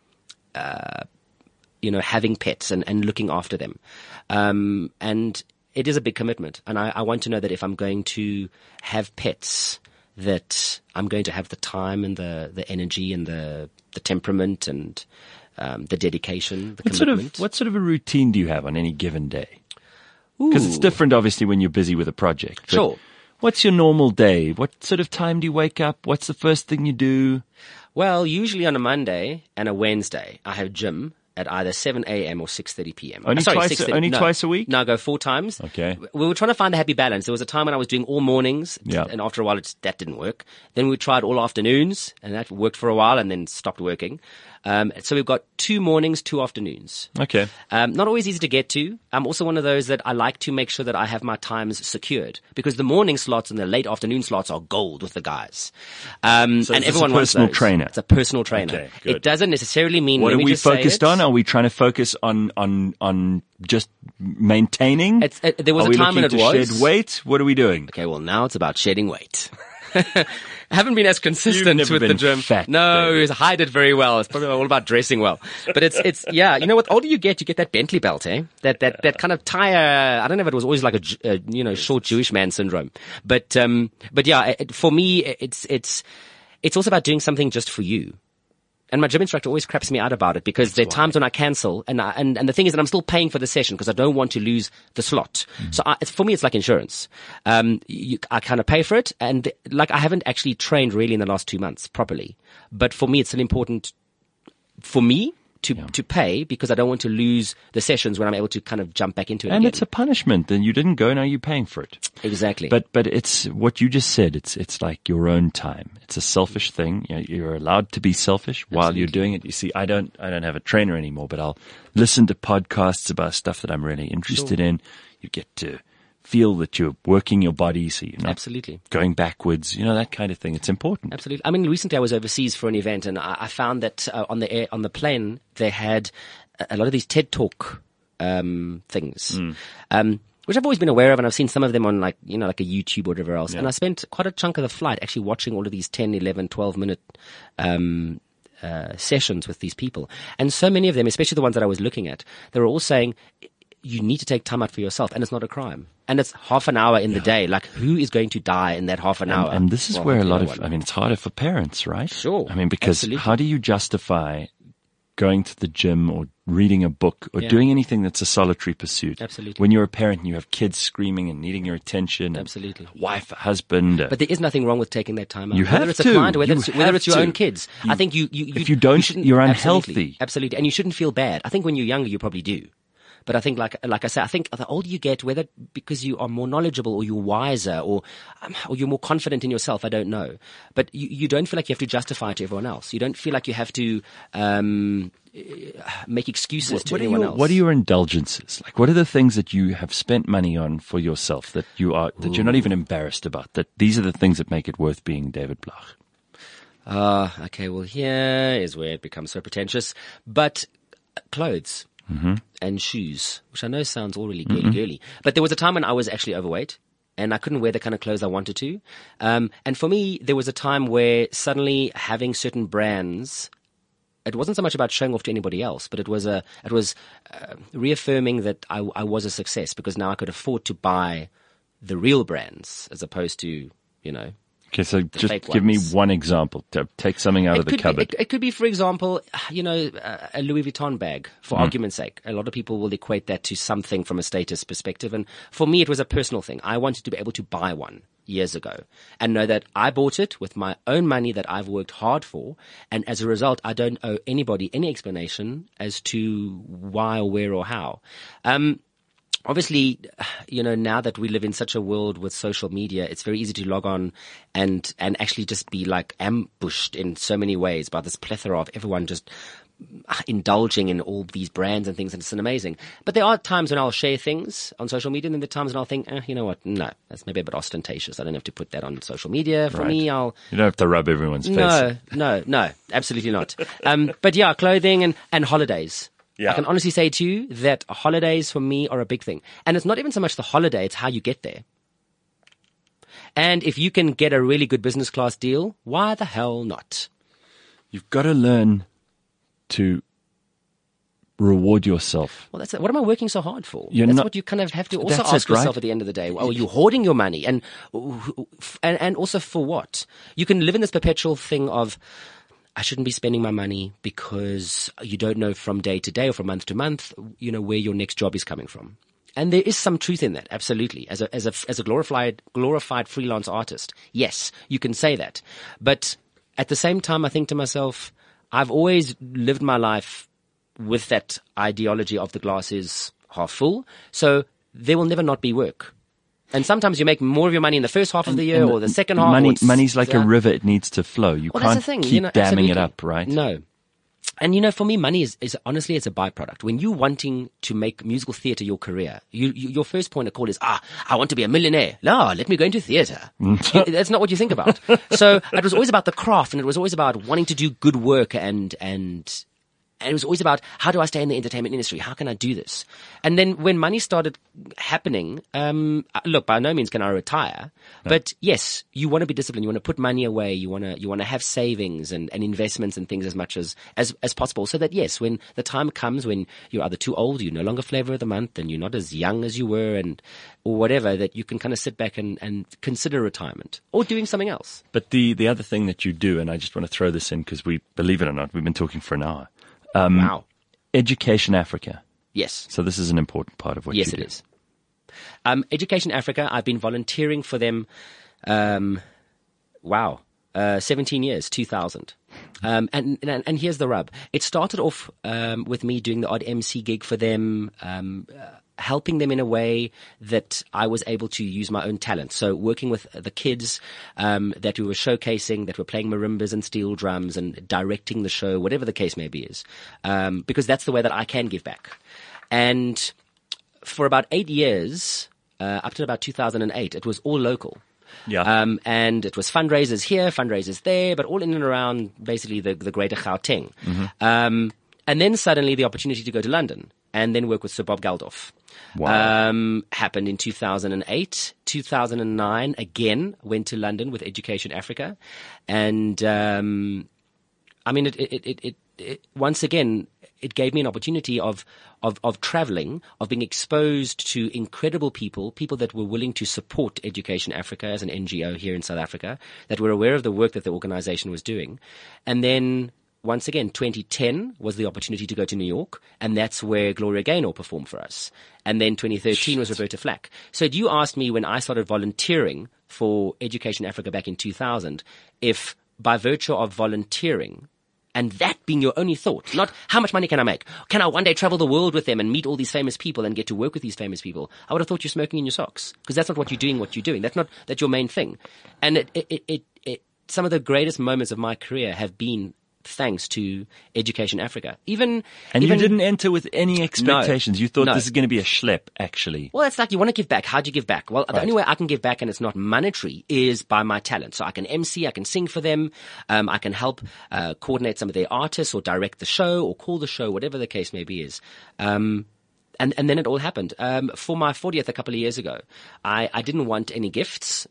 uh, you know, having pets and, and looking after them, um, and it is a big commitment. And I, I want to know that if I'm going to have pets, that I'm going to have the time and the the energy and the the temperament and Um, the dedication, the what sort commitment. of what sort of a routine do you have on any given day? Because it's different, obviously, when you're busy with a project. But Sure. What's your normal day? What sort of time do you wake up? What's the first thing you do? Well, usually on a Monday and a Wednesday, I have gym, at either seven a.m. or six thirty p.m. Only Uh, sorry, twice- six thirty only no, twice a week? No, I go four times. Okay. We were trying to find the happy balance. There was a time when I was doing all mornings, Yeah. and after a while it, that didn't work. Then we tried all afternoons, and that worked for a while and then stopped working. Um, so we've got two mornings, two afternoons. Okay. Um, not always easy to get to. I'm also one of those that I like to make sure that I have my times secured, because the morning slots and the late afternoon slots are gold with the guys. Um, So and this is a everyone wants personal those. trainer. It's a personal trainer. Okay, good. It doesn't necessarily mean. What let are me we just say focused it. on? Are we trying to focus on on on just maintaining? It's, it, there was are a we time when looking it to was. shed weight? What are we doing? Okay, well now it's about shedding weight. I haven't been as consistent never with been the gym. fat, no, David. it's hide it very well. It's probably all about dressing well. But it's, it's, yeah, you know what? Older you get, you get that Bentley belt, eh? That, that, that kind of tire, I don't know if it was always like a, Ju- uh, you know, short Jewish man syndrome. But, um, but yeah, it, for me, it's, it's, it's also about doing something just for you. And my gym instructor always craps me out about it, because there are times when I cancel, and I, and and the thing is that I'm still paying for the session because I don't want to lose the slot. Mm. So I, it's, for me, it's like insurance. Um, you, I kind of pay for it, and like I haven't actually trained really in the last two months properly. But for me, it's still important for me to to pay, because I don't want to lose the sessions when I'm able to kind of jump back into it. And again. it's a punishment. Then you didn't go, now you're paying for it. Exactly. But but it's what you just said. It's it's like your own time. It's a selfish thing. You know, you're allowed to be selfish while you're doing it. You see, I don't I don't have a trainer anymore, but I'll listen to podcasts about stuff that I'm really interested in. You get to feel that you're working your body, so you're not Absolutely. going backwards. You know, that kind of thing. It's important. Absolutely. I mean, recently I was overseas for an event, and I, I found that uh, on the air, on the plane they had a, a lot of these TED Talk um, things, Mm. um, which I've always been aware of, and I've seen some of them on like you know like a YouTube or whatever else. Yeah. And I spent quite a chunk of the flight actually watching all of these ten, eleven, twelve minute um, uh, sessions with these people, and so many of them, especially the ones that I was looking at, they were all saying, you need to take time out for yourself, and it's not a crime. And it's half an hour in the day. Like, who is going to die in that half an hour? And, and this is Well, where a hopefully lot no of, one. I mean, it's harder for parents, right? Sure. I mean, because Absolutely. how do you justify going to the gym or reading a book or Yeah. doing anything that's a solitary pursuit? Absolutely. When you're a parent and you have kids screaming and needing your attention. and Absolutely. Wife, husband. uh, But there is nothing wrong with taking that time out. You whether have it's a to. client, or whether You it's whether have it's your to. own kids. I think you, you, you If you don't, shouldn't- you're absolutely, unhealthy. Absolutely, and you shouldn't feel bad. I think when you're younger, you probably do. But I think, like like I said, I think the older you get, whether because you are more knowledgeable or you're wiser or um, or you're more confident in yourself, I don't know. But you, you don't feel like you have to justify it to everyone else. You don't feel like you have to um, make excuses what, to what are anyone your, else. what are your indulgences? Like, what are the things that you have spent money on for yourself that you are, that you're not even embarrassed about? That these are the things that make it worth being David Blach. Uh, okay, well, here is where it becomes so pretentious. But uh, clothes Mm-hmm. and shoes, which I know sounds all really girly girly. But there was a time when I was actually overweight and I couldn't wear the kind of clothes I wanted to. Um, and for me, there was a time where suddenly having certain brands, it wasn't so much about showing off to anybody else, but it was a, it was uh, reaffirming that I, I was a success because now I could afford to buy the real brands as opposed to, you know, Okay, so just fake give me ones. one example. To take something out It of the could cupboard. Be, it, it could be, for example, you know, uh, a Louis Vuitton bag, for Mm. argument's sake. A lot of people will equate that to something from a status perspective. And for me, it was a personal thing. I wanted to be able to buy one years ago and know that I bought it with my own money that I've worked hard for. And as a result, I don't owe anybody any explanation as to why or where or how. Um, Obviously, you know, now that we live in such a world with social media, it's very easy to log on and, and actually just be like ambushed in so many ways by this plethora of everyone just indulging in all these brands and things, and it's amazing. But there are times when I'll share things on social media, and then there are times when I'll think, eh, you know what, no, that's maybe a bit ostentatious. I don't have to put that on social media. For Right. me, I'll You don't have to rub everyone's face. no, no, no, absolutely not. Um, but yeah, clothing and, and holidays. Yeah. I can honestly say to you that holidays for me are a big thing. And it's not even so much the holiday, it's how you get there. And if you can get a really good business class deal, why the hell not? You've got to learn to reward yourself. Well, that's it. What am I working so hard for? You're that's not- what you kind of have to also That's ask it, right? yourself at the end of the day. Well, are you hoarding your money? And, and, and also for what? You can live in this perpetual thing of, I shouldn't be spending my money because you don't know from day to day or from month to month, you know, where your next job is coming from. And there is some truth in that, absolutely. As a, as a, as a glorified, glorified freelance artist, yes, you can say that. But at the same time, I think to myself, I've always lived my life with that ideology of the glass is half full. So there will never not be work. And sometimes you make more of your money in the first half of the year And or the second half. Money, or it's- money's like a yeah. river; it needs to flow. You Well, can't that's the thing, keep you know, damming it absolutely. up, right? No. And you know, for me, money is, is honestly, it's a byproduct. When you wanting to make musical theatre your career, you, you, your first point of call is, ah, I want to be a millionaire. No, let me go into theatre. That's not what you think about. So it was always about the craft, and it was always about wanting to do good work, and, and, and it was always about, how do I stay in the entertainment industry? How can I do this? And then when money started happening, um, look, by no means can I retire, no. But yes, you want to be disciplined. You want to put money away. You want to, you want to have savings and, and investments and things as much as, as, as possible. So that yes, when the time comes when you're either too old, you're no longer flavor of the month, and you're not as young as you were, and, or whatever, that you can kind of sit back and, and consider retirement or doing something else. But the, the other thing that you do, and I just want to throw this in because we, believe it or not, we've been talking for an hour. Um, wow. Education Africa. Yes. So this is an important part of what yes, you do. Yes, it is. Um, Education Africa, I've been volunteering for them, um, wow, uh, seventeen years, two thousand. Um, and, and, and here's the rub. It started off, um, with me doing the odd M C gig for them, um, uh, helping them in a way that I was able to use my own talent. So working with the kids, um, that we were showcasing, that were playing marimbas and steel drums and directing the show, whatever the case may be is, um, because that's the way that I can give back. And for about eight years, uh, up to about two thousand eight, it was all local. Yeah. Um, and it was fundraisers here, fundraisers there, but all in and around basically the, the greater Gauteng. Mm-hmm. Um, and then suddenly the opportunity to go to London and then work with Sir Bob Geldof. Wow. Um, happened in two thousand eight, two thousand nine, again, went to London with Education Africa. And, um, I mean, it, it, it, it, it, once again, it gave me an opportunity of, of, of traveling, of being exposed to incredible people, people that were willing to support Education Africa as an N G O here in South Africa, that were aware of the work that the organization was doing. And then, once again, twenty ten was the opportunity to go to New York, and that's where Gloria Gaynor performed for us. And then twenty thirteen was Roberta Flack. So you asked me when I started volunteering for Education Africa back in two thousand, if by virtue of volunteering, and that being your only thought, not how much money can I make? Can I one day travel the world with them and meet all these famous people and get to work with these famous people? I would have thought you're smoking in your socks, because that's not what you're doing, what you're doing. That's not, that's your main thing. And it, it, it, it, it, some of the greatest moments of my career have been thanks to Education Africa. Even And even, you didn't enter with any expectations. No, you thought no. this is going to be a schlep, actually. Well, it's like you want to give back. How do you give back? Well, Right. the only way I can give back, and it's not monetary, is by my talent. So I can M C, I can sing for them, um, I can help uh, coordinate some of their artists or direct the show or call the show, whatever the case may be is. Um, and, and then it all happened. Um, for my fortieth a couple of years ago, I, I didn't want any gifts.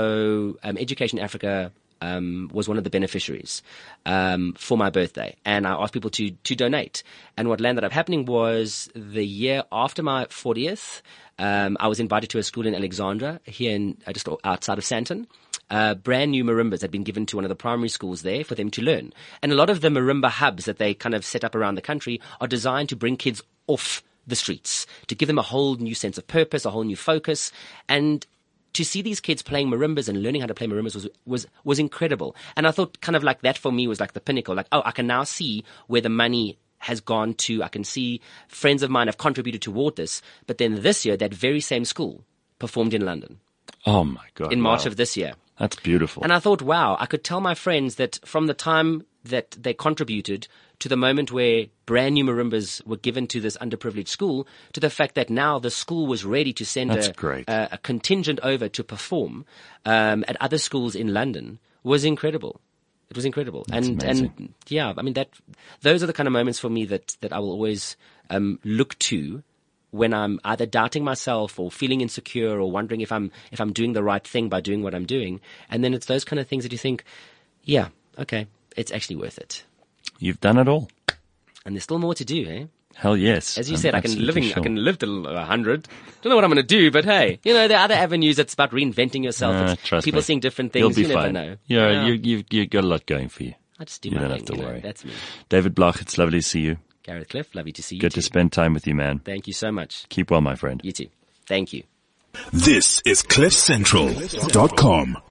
So um, Education Africa Um, was one of the beneficiaries um, for my birthday, and I asked people to to donate. And what landed up happening was the year after my fortieth, um, I was invited to a school in Alexandra, here in uh, just outside of Sandton. Uh, brand new marimbas had been given to one of the primary schools there for them to learn. And a lot of the marimba hubs that they kind of set up around the country are designed to bring kids off the streets, to give them a whole new sense of purpose, a whole new focus, and to see these kids playing marimbas and learning how to play marimbas was, was, was incredible. And I thought kind of like that for me was like the pinnacle. Like, oh, I can now see where the money has gone to. I can see friends of mine have contributed toward this. But then this year, that very same school performed in London. Oh my God. In March wow. of this year. That's beautiful. And I thought, wow, I could tell my friends that from the time that they contributed to the moment where brand new marimbas were given to this underprivileged school, to the fact that now the school was ready to send That's a, great. a, a contingent over to perform um, at other schools in London was incredible. It was incredible. That's and amazing. and yeah, I mean that those are the kind of moments for me that that I will always um, look to when I'm either doubting myself or feeling insecure or wondering if I'm if I'm doing the right thing by doing what I'm doing. And then it's those kind of things that you think, yeah, okay, it's actually worth it. You've done it all. And there's still more to do, eh? Hell yes. As you I'm said, I can live in, absolutely I can sure. live till a hundred. Don't know what I'm going to do, but hey, you know, there are other avenues. It's about reinventing yourself. Uh, It's trust people me. seeing different You'll things. be You fine. never know. Yeah, Yeah. you, you've, you've got a lot going for you. I just do You my don't thing. have to you know, worry. That's me. David Bloch, it's lovely to see you. Gareth Cliff, lovely to see you Good too. to spend time with you, man. Thank you so much. Keep well, my friend. You too. Thank you. This is cliff central dot com.